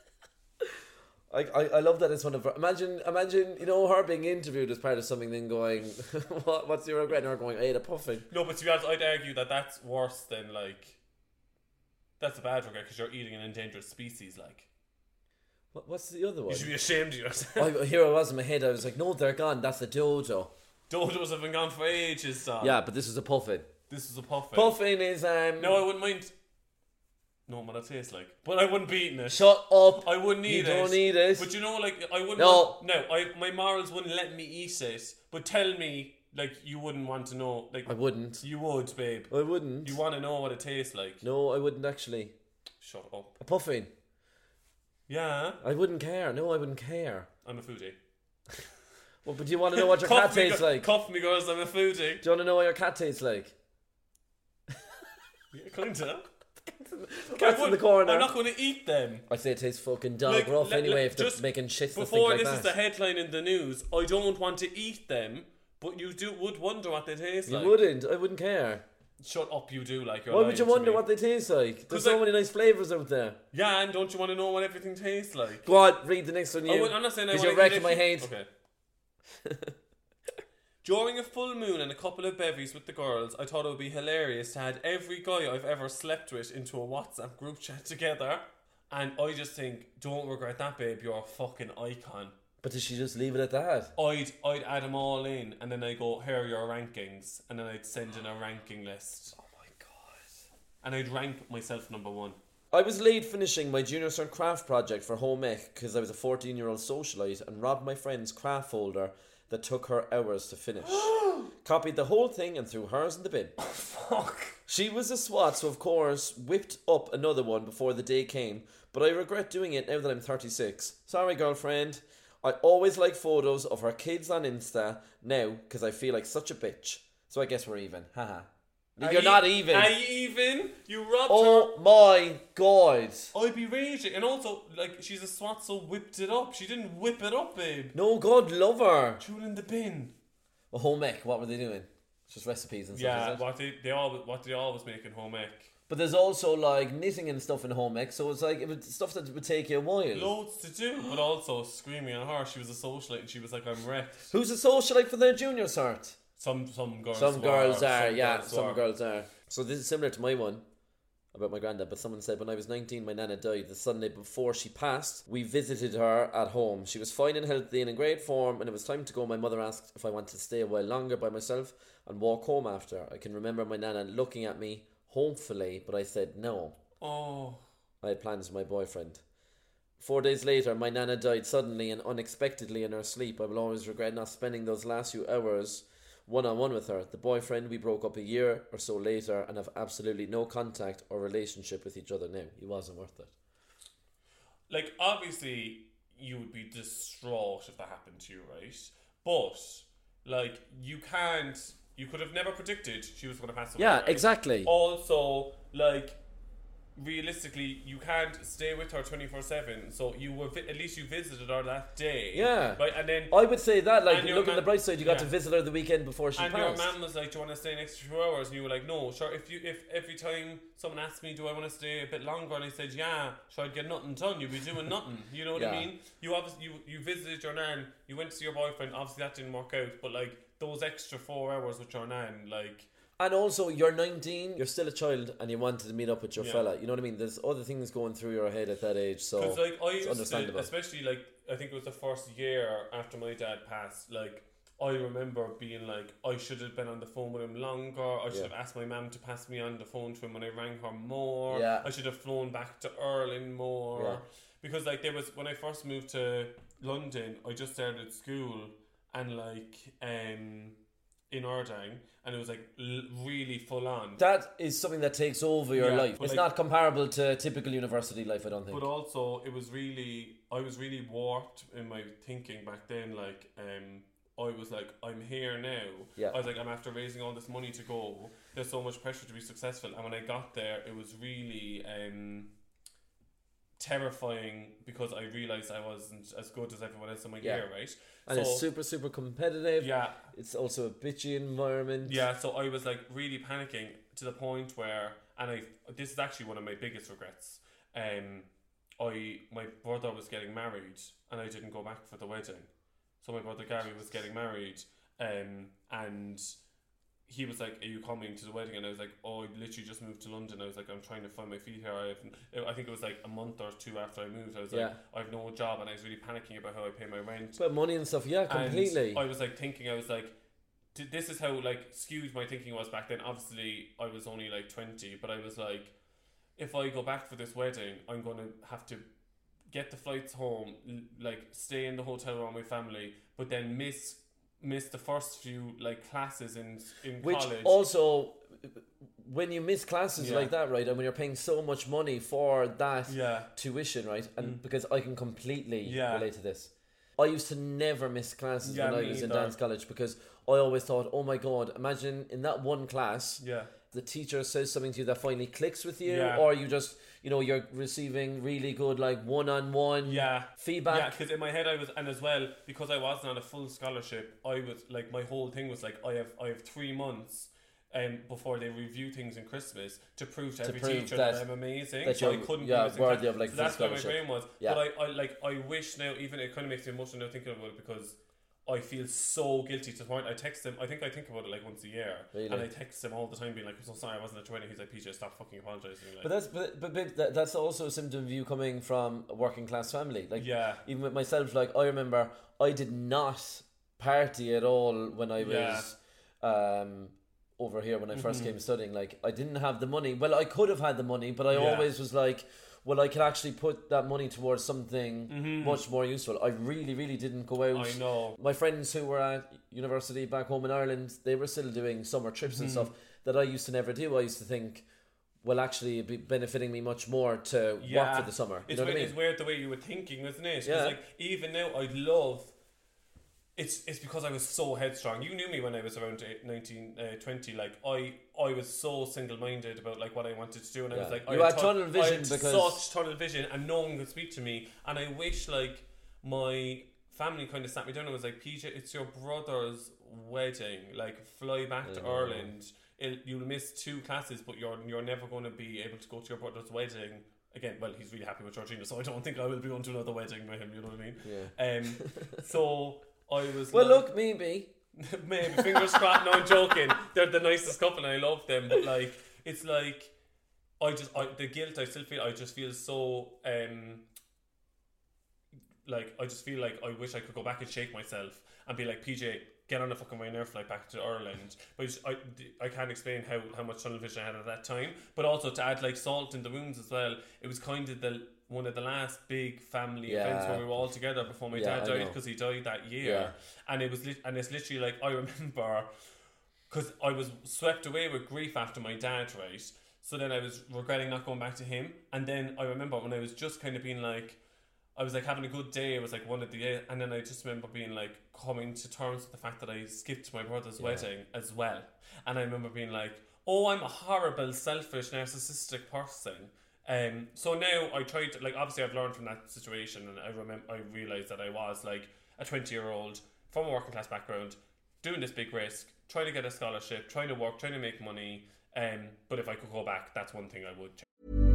I love that it's one of her. Imagine, you know, her being interviewed as part of something, then going, what's your regret? And her going, I ate a puffin. No, but to be honest, I'd argue that that's worse than, like, that's a bad regret because you're eating an endangered species, like. What's the other one? You should be ashamed of yourself. Here I was in my head, I was like, no, they're gone, that's a dodo. Dodos have been gone for ages, son. Yeah, but this is a puffin. This is a puffin. Puffin is, No, I wouldn't mind. No, what it tastes like. But I wouldn't be eating it. Shut up. I wouldn't eat it. You don't eat it. But you know, like, I wouldn't No. my morals wouldn't let me eat it. But tell me, like, you wouldn't want to know. Like, I wouldn't. You would, babe. I wouldn't. You want to know what it tastes like. No, I wouldn't actually. Shut up. A puffin. Yeah. I wouldn't care. No, I wouldn't care. I'm a foodie. Well, but do you want to know what your cat tastes like? Cuff me, girls, I'm a foodie. Do you want to know what your cat tastes like? Yeah, kinda. Cat's in the corner. I'm not going to eat them. I say it tastes fucking dog rough anyway if they're making shit that stink like Before this that. is the headline in the news, I don't want to eat them, but you would wonder what they taste like. You wouldn't. I wouldn't care. Shut up, you do. Like, why would you wonder what they taste like? There's so many nice flavours out there. Yeah, and don't you want to know what everything tastes like? Go on, read the next one. I'm not saying I want because to you're wrecking my head. Okay. During a full moon and a couple of bevies with the girls, I thought it would be hilarious to add every guy I've ever slept with into a WhatsApp group chat together. And I just think, don't regret that, babe. You're a fucking icon. But did she just leave it at that? I'd add them all in, and then I go, here are your rankings, and then I'd send in a ranking list. Oh my god! And I'd rank myself number one. I was late finishing my junior cert craft project for home ec because I was a 14-year-old socialite and robbed my friend's craft folder that took her hours to finish. Copied the whole thing and threw hers in the bin. Fuck. She was a swat, so of course whipped up another one before the day came, but I regret doing it now that I'm 36. Sorry, girlfriend. I always like photos of her kids on Insta now because I feel like such a bitch. So I guess we're even. Haha. You're not even. Are you even? You robbed her. Oh my god. I'd be raging. And also, like, she's a swat, so whipped it up. She didn't whip it up, babe. No, God love her. Threw it in the bin. Well, home ec, what were they doing? Just recipes and stuff. Yeah, is it? what they always make in home ec. But there's also like knitting and stuff in home ec, so it's like it would, stuff that would take you a while. Loads to do, but also screaming at her. She was a socialite and she was like, I'm wrecked. Who's a socialite for their junior cert? Some girls Some girls are, yeah, girls some were. girls are. So this is similar to my one about my granddad, but someone said when I was 19 my nana died. The Sunday before she passed, we visited her at home. She was fine and healthy and in great form, and it was time to go. My mother asked if I wanted to stay a while longer by myself and walk home after. I can remember my nana looking at me hopefully, but I said no. Oh. I had plans with my boyfriend. 4 days later, my nana died suddenly and unexpectedly in her sleep. I will always regret not spending those last few hours one-on-one with her. The boyfriend, we broke up a year or so later and have absolutely no contact or relationship with each other now. He wasn't worth it. Like, obviously, you would be distraught if that happened to you, right? But, like, you could have never predicted she was going to pass away. Yeah, right? exactly. Also, like, realistically, you can't stay with her 24/7. So you were at least you visited her that day. Yeah. Right, and then I would say that, like, and your look on the man- bright side, you got yeah. to visit her the weekend before she and passed. your man was like, "Do you want to stay an extra 2 hours?" And you were like, "No, sure." If every time someone asked me, "Do I want to stay a bit longer?" and I said, "Yeah," sure, I'd get nothing done. You'd be doing nothing. You know what Yeah. I mean? You obviously you visited your nan. You went to see your boyfriend. Obviously, that didn't work out. But like those extra 4 hours with your nan, like. And also, you're 19, you're still a child, and you wanted to meet up with your Yeah. fella. You know what I mean? There's other things going through your head at that age, so Because like I it's used understandable. to, especially like I think it was the first year after my dad passed. Like I remember being like, I should have been on the phone with him longer. I should have asked my mum to pass me on the phone to him when I rang her more. Yeah. I should have flown back to Ireland more. Yeah. Because like there was when I first moved to London, I just started school and like in Ardang, and it was like really full on. That is something that takes over your Yeah, life. but It's like- not comparable to typical university life, I don't think. But also, I was really warped in my thinking back then. Like, I was like, I'm here now. Yeah. I was like, I'm after raising all this money to go. There's so much pressure to be successful. And when I got there, it was really terrifying because I realised I wasn't as good as everyone else in my Yeah. year, right? And it's super, super competitive. Yeah. It's also a bitchy environment. Yeah, so I was like really panicking to the point where, and this is actually one of my biggest regrets. My brother was getting married, and I didn't go back for the wedding. So my brother Gary was getting married, and he was like, "Are you coming to the wedding?" And I was like, "Oh, I literally just moved to London." I was like, "I'm trying to find my feet here." I think it was like a month or two after I moved. I was like, "I have no job," and I was really panicking about how I pay my rent. But money and stuff, yeah, completely. And I was like thinking, I was like, this is how like skewed my thinking was back then. Obviously, I was only like 20, but I was like, if I go back for this wedding, I'm going to have to get the flights home, like stay in the hotel around my family, but then miss the first few like classes in Which college. also, when you miss classes Yeah. like that, right, and when you're paying so much money for that Yeah. tuition, right, and because I can completely Yeah. relate to this. I used to never miss classes Yeah, when I me was in either. dance college because I always thought, oh my god, imagine in that one class, Yeah. the teacher says something to you that finally clicks with you, Yeah. or you just, you're receiving really good like one-on-one Yeah. feedback. Yeah, because in my head I was, and as well because I wasn't on a full scholarship, I was like, my whole thing was like, I have 3 months before they review things in Christmas to prove to every prove teacher that- that I'm amazing. that So I you're, couldn't yeah, be missing worthy class. of, like, so full that's where my scholarship. brain was. Yeah. But I wish now, even it kind of makes me emotional now thinking about it because I feel so guilty to the point I text him. I think about it like once a year, Really? and I text him all the time being like, "I'm so sorry I wasn't at 20." He's like, "PJ, stop fucking apologizing." Like, But babe, that's also a symptom of you coming from a working class family. Like, Yeah. even with myself, like, I remember I did not party at all when I was over here when I first came studying. Like, I didn't have the money. Well, I could have had the money, but I always was like, well, I could actually put that money towards something much more useful. I really, really didn't go out. I know. My friends who were at university back home in Ireland, they were still doing summer trips and stuff that I used to never do. I used to think, well, actually, it'd be benefiting me much more to work for the summer. You It's know what I weird, mean? It's weird the way you were thinking, isn't it? 'Cause, Yeah. like, even now, I love. It's because I was so headstrong. You knew me when I was around 20. Like I was so single-minded about like what I wanted to do, and I was like, You I had tunnel vision I had because- such tunnel vision, and no one could speak to me. And I wish like my family kind of sat me down and was like, PJ, it's your brother's wedding. Like, fly back to Ireland. You'll miss 2 classes, but you're never going to be able to go to your brother's wedding. Again, well, he's really happy with Georgina, so I don't think I will be going to another wedding with him. You know what I mean? Yeah. So I was. Well, like, look, maybe. maybe fingers crossed. No, I'm joking. They're the nicest couple, and I love them. But like, it's like, the guilt I still feel. I just feel so. Like, I just feel like I wish I could go back and shake myself and be like, PJ, get on a fucking Ryanair flight back to Ireland. But I can't explain how much tunnel vision I had at that time. But also to add like salt in the wounds as well, it was kind of one of the last big family events where we were all together before my dad I died, know. because he died that year. Yeah. And it's literally like, I remember because I was swept away with grief after my dad, right? So then I was regretting not going back to him. And then I remember when I was just kind of being like, I was like having a good day. It was like one of the days, and then I just remember being like coming to terms with the fact that I skipped my brother's wedding as well. And I remember being like, oh, I'm a horrible, selfish, narcissistic person. So now I tried to, like, obviously I've learned from that situation, and I realised that I was like a 20-year-old from a working class background, doing this big risk, trying to get a scholarship, trying to work, trying to make money. But if I could go back, that's one thing I would change.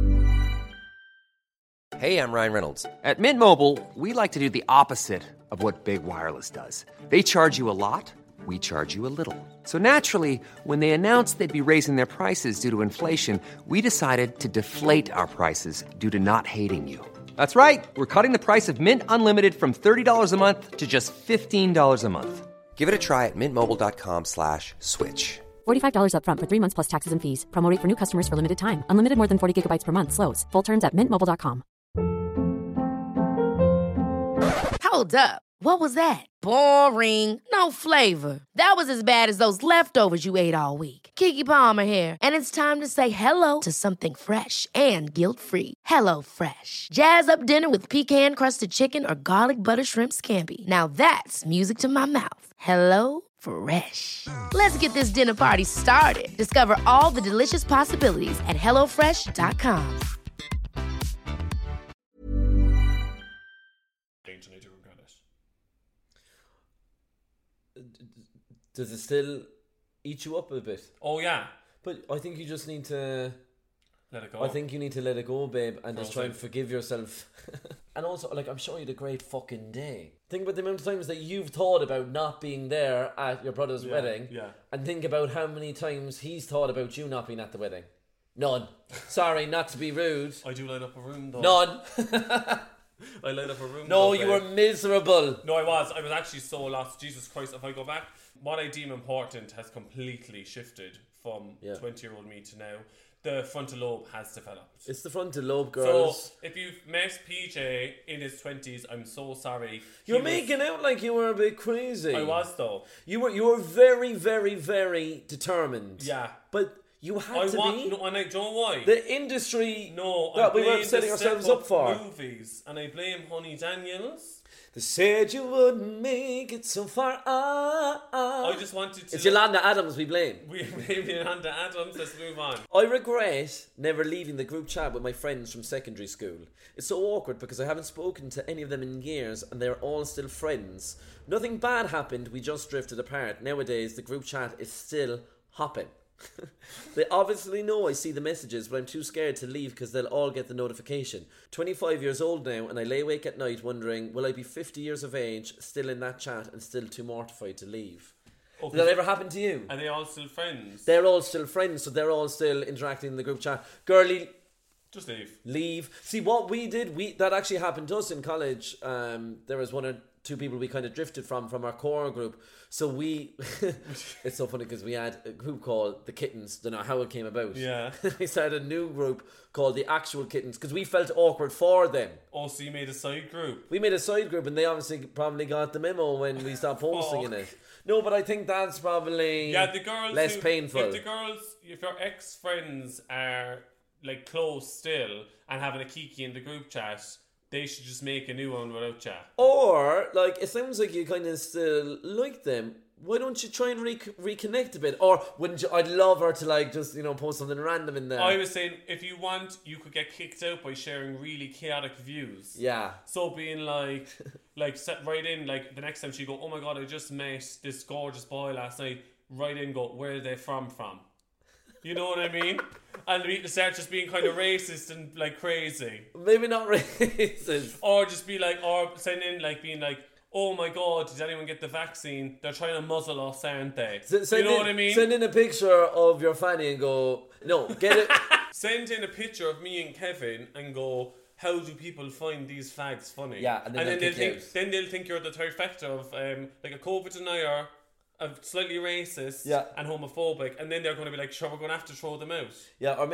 Hey, I'm Ryan Reynolds. At Mint Mobile, we like to do the opposite of what Big Wireless does. They charge you a lot, we charge you a little. So naturally, when they announced they'd be raising their prices due to inflation, we decided to deflate our prices due to not hating you. That's right. We're cutting the price of Mint Unlimited from $30 a month to just $15 a month. Give it a try at mintmobile.com/switch. $45 up front for 3 months plus taxes and fees. Promo rate for new customers for limited time. Unlimited more than 40 gigabytes per month. Slows full terms at mintmobile.com. Hold up. What was that? Boring. No flavor. That was as bad as those leftovers you ate all week. Keke Palmer here, and it's time to say hello to something fresh and guilt-free. Hello Fresh. Jazz up dinner with pecan-crusted chicken or garlic butter shrimp scampi. Now that's music to my mouth. Hello Fresh. Let's get this dinner party started. Discover all the delicious possibilities at hellofresh.com. And I do regret it. Does it still eat you up a bit? Oh yeah, But I think you just need to... let it go. I think you need to let it go, babe, and For just try and yourself. forgive yourself. And also, like, I'm sure you had a great fucking day. Think about the amount of times that you've thought about not being there at your brother's wedding. yeah. And think about how many times he's thought about you not being at the wedding. None. Sorry, not to be rude. I do light up a room though. None. I light up a room. No, though, you babe. were miserable. No, I was actually so lost. Jesus Christ, if I go back, what I deem important has completely shifted from 20-year-old me to now. The frontal lobe has developed. It's the frontal lobe, girls. So, if you've met PJ in his 20s, I'm so sorry. You're He was- making out like you were a bit crazy. I was though. You were very, very, very determined. Yeah. But you had I to want, be. no, and I don't know why. The industry No, that I we were blame setting the ourselves Step up for. Movies, and I blame Honey Daniels. They said you wouldn't make it so far. I just wanted to. It's Yolanda Adams we blame. We blame Yolanda Adams. Let's move on. I regret never leaving the group chat with my friends from secondary school. It's so awkward because I haven't spoken to any of them in years and they're all still friends. Nothing bad happened, we just drifted apart. Nowadays, the group chat is still hopping. They obviously know I see the messages, but I'm too scared to leave because they'll all get the notification. 25 years old now, and I lay awake at night wondering, will I be 50 years of age, still in that chat, and still too mortified to leave? Okay. Did that ever happen to you? Are they all still friends? They're all still friends, so they're all still interacting in the group chat. Girlie, Just leave. leave. See, what we did, that actually happened to us in college. There was one or two people we kind of drifted from our core group. So we, it's so funny because we had a group called The Kittens. Don't know how it came about. Yeah. We started a new group called The Actual Kittens because we felt awkward for them. Oh, so you made a side group. We made a side group and they obviously probably got the memo when we stopped posting in it. No, but I think that's probably Yeah, the girls less painful. If your ex-friends are like close still and having a kiki in the group chat, they should just make a new one without chat. Or, like, it sounds like you kind of still like them. Why don't you try and reconnect a bit? Or wouldn't you? I'd love her to, like, just, post something random in there. I was saying, if you want, you could get kicked out by sharing really chaotic views. Yeah. So being like set right in, like, the next time she go, oh my god, I just met this gorgeous boy last night. Right in, go, where are they from? You know what I mean? And we start just being kind of racist and like crazy. Maybe not racist. Or just be like, or send in like being like, oh my god, did anyone get the vaccine? They're trying to muzzle us, aren't they? You know what I mean? Send in a picture of your fanny and go, no, get it. Send in a picture of me and Kevin and go, how do people find these fags funny? Yeah, and then they'll kick you out. they'll think you're the trifecta of like a COVID denier, slightly racist, and homophobic, and then they're going to be like, sure, we're going to have to throw them out. Yeah, or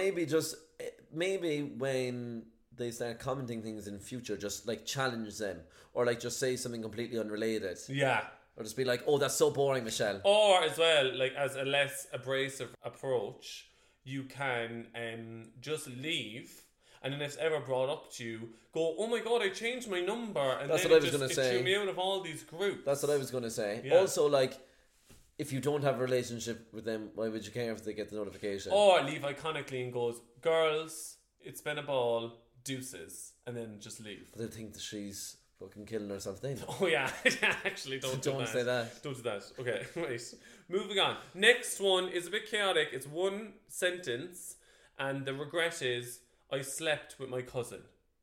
maybe when they start commenting things in future, just like challenge them, or like just say something completely unrelated. Yeah. Or just be like, oh, that's so boring, Michelle. Or as well, like as a less abrasive approach, you can just leave. And then if it's ever brought up to you, go, oh my God, I changed my number. And That's then what I was going to it say. threw me out of all these groups. That's what I was going to say. Yeah. Also, like, if you don't have a relationship with them, why would you care if they get the notification? Or leave iconically and goes, girls, it's been a ball, deuces. And then just leave. But they think that she's fucking killing herself then. Oh yeah, actually don't say that. Don't do that. Okay, right. Moving on. Next one is a bit chaotic. It's one sentence, and the regret is, I slept with my cousin.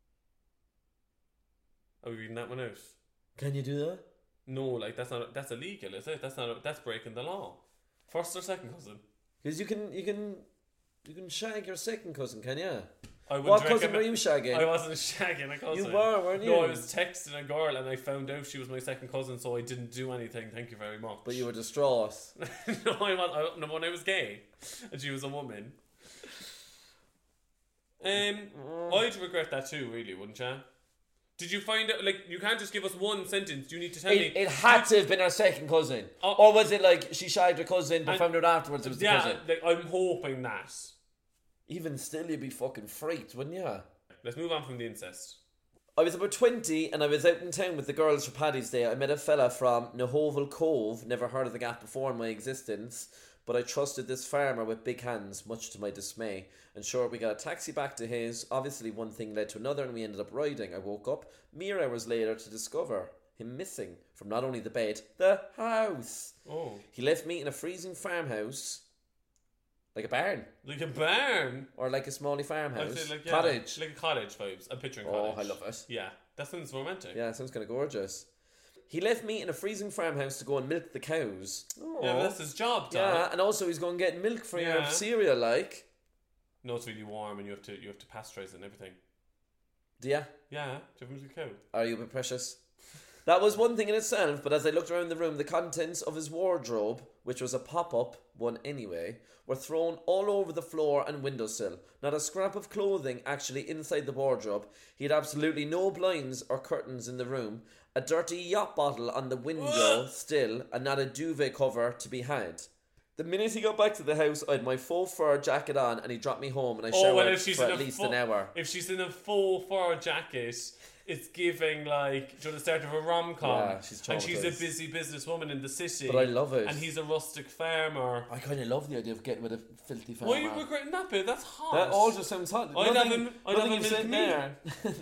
Are we reading that one out? Can you do that? No, like that's illegal, is it? That's breaking the law. First or second cousin? Because you can shag your second cousin, can you? What cousin were you shagging? I wasn't shagging a cousin. You were, weren't you? No, I was texting a girl and I found out she was my second cousin, so I didn't do anything. Thank you very much. But you were distraught. No, when I was gay and she was a woman. I'd regret that too, really, wouldn't you? Did you find out, like, you can't just give us one sentence, you need to tell me. It had to have been her second cousin. Or was it like she shagged her cousin but found out afterwards it was the cousin? Yeah, like, I'm hoping that. Even still, you'd be fucking freaked, wouldn't you? Let's move on from the incest. I was about 20 and I was out in town with the girls for Paddy's Day. I met a fella from Nahoval Cove, never heard of the gaff before in my existence, but I trusted this farmer with big hands, much to my dismay. And sure, we got a taxi back to his. Obviously, one thing led to another and we ended up riding. I woke up mere hours later to discover him missing from not only the bed, the house. Oh. He left me in a freezing farmhouse. Like a barn. Like a barn? Or like a smally farmhouse. Like, yeah, cottage. Like a cottage vibes. I'm picturing cottage. Oh, I love it. Yeah, that sounds romantic. Yeah, it sounds kind of gorgeous. He left me in a freezing farmhouse to go and milk the cows. Oh. Yeah, but that's his job, Dad. Yeah, and also he's going to get milk for your cereal, like. No, it's really warm and you have to pasteurize it and everything. Do you? Yeah, do you have a milk cow? Are you a bit precious? That was one thing in itself, but as I looked around the room, the contents of his wardrobe, which was a pop-up one anyway, were thrown all over the floor and windowsill. Not a scrap of clothing actually inside the wardrobe. He had absolutely no blinds or curtains in the room. A dirty yacht bottle on the window still, and not a duvet cover to be had. The minute he got back to the house, I had my faux fur jacket on, and he dropped me home, and I showered for at least an hour. If she's in a faux fur jacket, it's giving like the start of a rom-com. Yeah, and she's a busy businesswoman in the city. But I love it. And he's a rustic farmer. I kind of love the idea of getting with a filthy farmer. Why are you regretting that bit? That's hot. That all just sounds hot. I'd have a said there.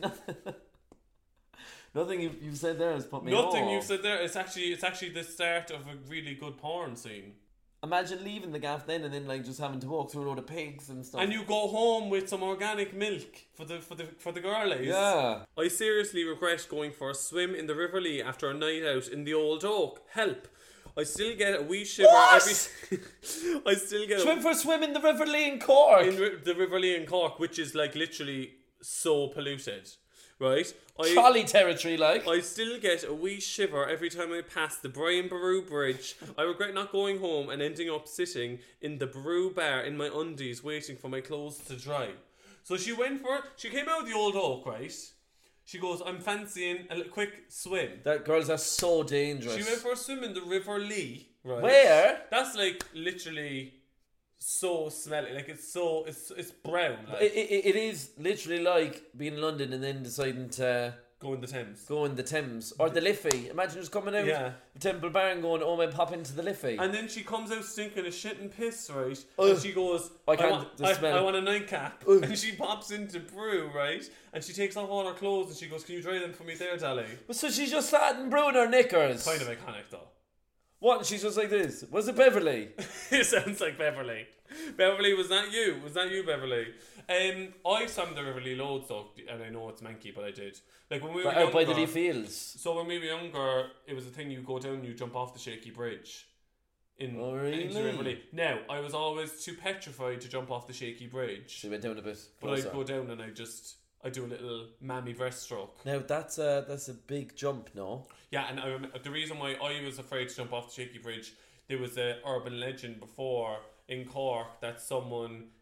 Nothing you've said there has put me off. Nothing you've said there. It's actually the start of a really good porn scene. Imagine leaving the gaff then and then like just having to walk through a load of pigs and stuff. And you go home with some organic milk for the girlies. Yeah. I seriously regret going for a swim in the River Lee after a night out in the Old Oak. Help. I still get a wee shiver I still get swim in the River Lee in Cork. In the River Lee in Cork, which is like literally so polluted. Right? Trolley territory, like. I still get a wee shiver every time I pass the Brian Boru Bridge. I regret not going home and ending up sitting in the Boru bar in my undies waiting for my clothes to dry. So she came out of the Old Oak, right? She goes, I'm fancying a quick swim. That girls are so dangerous. She went for a swim in the River Lee, right? Where? That's like literally so smelly, like it's brown. Like. It is literally like being in London and then deciding to go in the Thames. Or the Liffey. Imagine just coming out of Temple Bar and going, oh man, pop into the Liffey. And then she comes out stinking of shit and piss, right? And she goes, I want a nightcap. And she pops into Brew, right? And she takes off all her clothes and she goes, can you dry them for me there, Dally? So she just sat in Brew in her knickers. Kind of iconic though. What? And she's just like this. Was it Beverly? It sounds like Beverly. Beverly, was that you? Was that you, Beverly? I swam the River Lee loads though, and I know it's manky, but I did. Like when we were younger, out by the Lee Fields. So when we were younger, it was a thing. You go down, you jump off the shaky bridge. Into the River Lee. Now I was always too petrified to jump off the shaky bridge. She went down a bit. But I'd go down and I do a little mammy breaststroke. Now that's a big jump, no? Yeah, and the reason why I was afraid to jump off the shaky bridge, there was an urban legend before in Cork that someone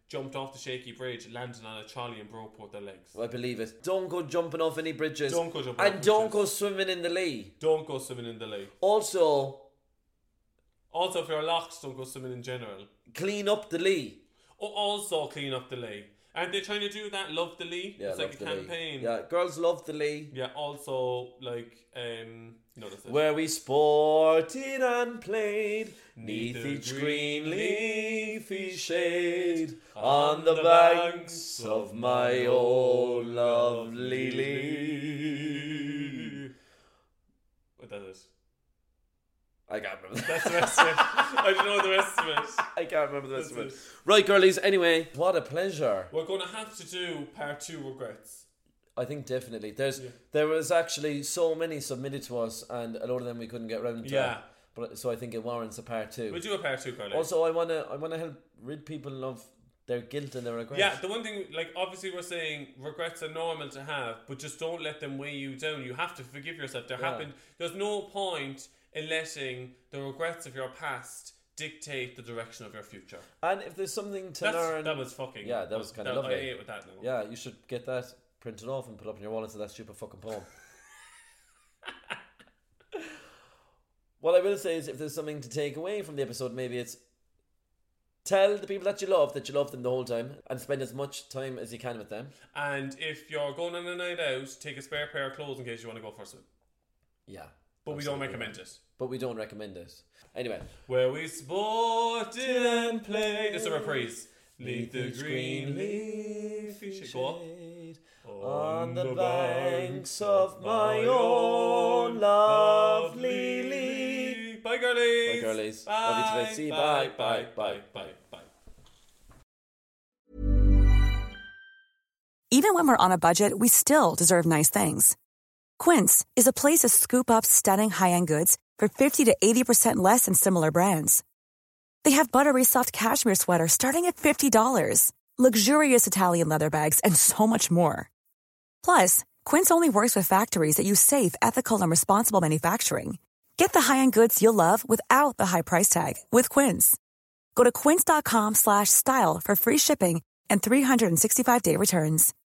jumped off the shaky bridge, landed on a trolley and broke both their legs. I believe it. Don't go jumping off any bridges. Don't go jumping and off don't bridges. go swimming in the Lee. Don't go swimming in the lake. Also, if you're locked, don't go swimming in general. clean up the Lee. Also clean up the lake. Aren't they trying to do that? Love the Lee? Yeah, it's like a love the Lee. campaign. Yeah, girls love the Lee. Yeah, also, like, no, that's it. Where we sported and played neath each green leafy shade on the banks of my own lovely Lee. What that is? I can't remember. That's the rest of it. I don't know the rest of it. I can't remember the rest of That's it. Right, girlies, anyway, what a pleasure. We're going to have to do part 2 regrets. I think definitely. There was actually so many submitted to us, and a lot of them we couldn't get round to. Yeah. But so I think it warrants a part 2. We'll do a part 2, Carly. Also, I wanna help rid people of their guilt and their regret. Yeah, the one thing, like, obviously we're saying regrets are normal to have, but just don't let them weigh you down. You have to forgive yourself. There's no point in letting the regrets of your past dictate the direction of your future. And if there's something to learn, that was fucking. Yeah, that was kind of lovely. I ate with that now. Yeah, you should get that printed off and put up in your wall into that stupid fucking poem. What I will say is, if there's something to take away from the episode, maybe it's tell the people that you love them the whole time, and spend as much time as you can with them. And if you're going on a night out, take a spare pair of clothes in case you want to go for a swim. Yeah. But we don't recommend it. But we don't recommend it. Anyway. Where we sported and played. It's a reprise. Neath the green leafy shade on the banks of my own lovely Lee. Bye, girlies. Bye, girlies. Bye. Love you today. See you. Bye. Bye. Bye. Even when we're on a budget, we still deserve nice things. Quince is a place to scoop up stunning high-end goods for 50 to 80% less than similar brands. They have buttery soft cashmere sweaters starting at $50, luxurious Italian leather bags, and so much more. Plus, Quince only works with factories that use safe, ethical, and responsible manufacturing. Get the high-end goods you'll love without the high price tag with Quince. Go to quince.com/style for free shipping and 365-day returns.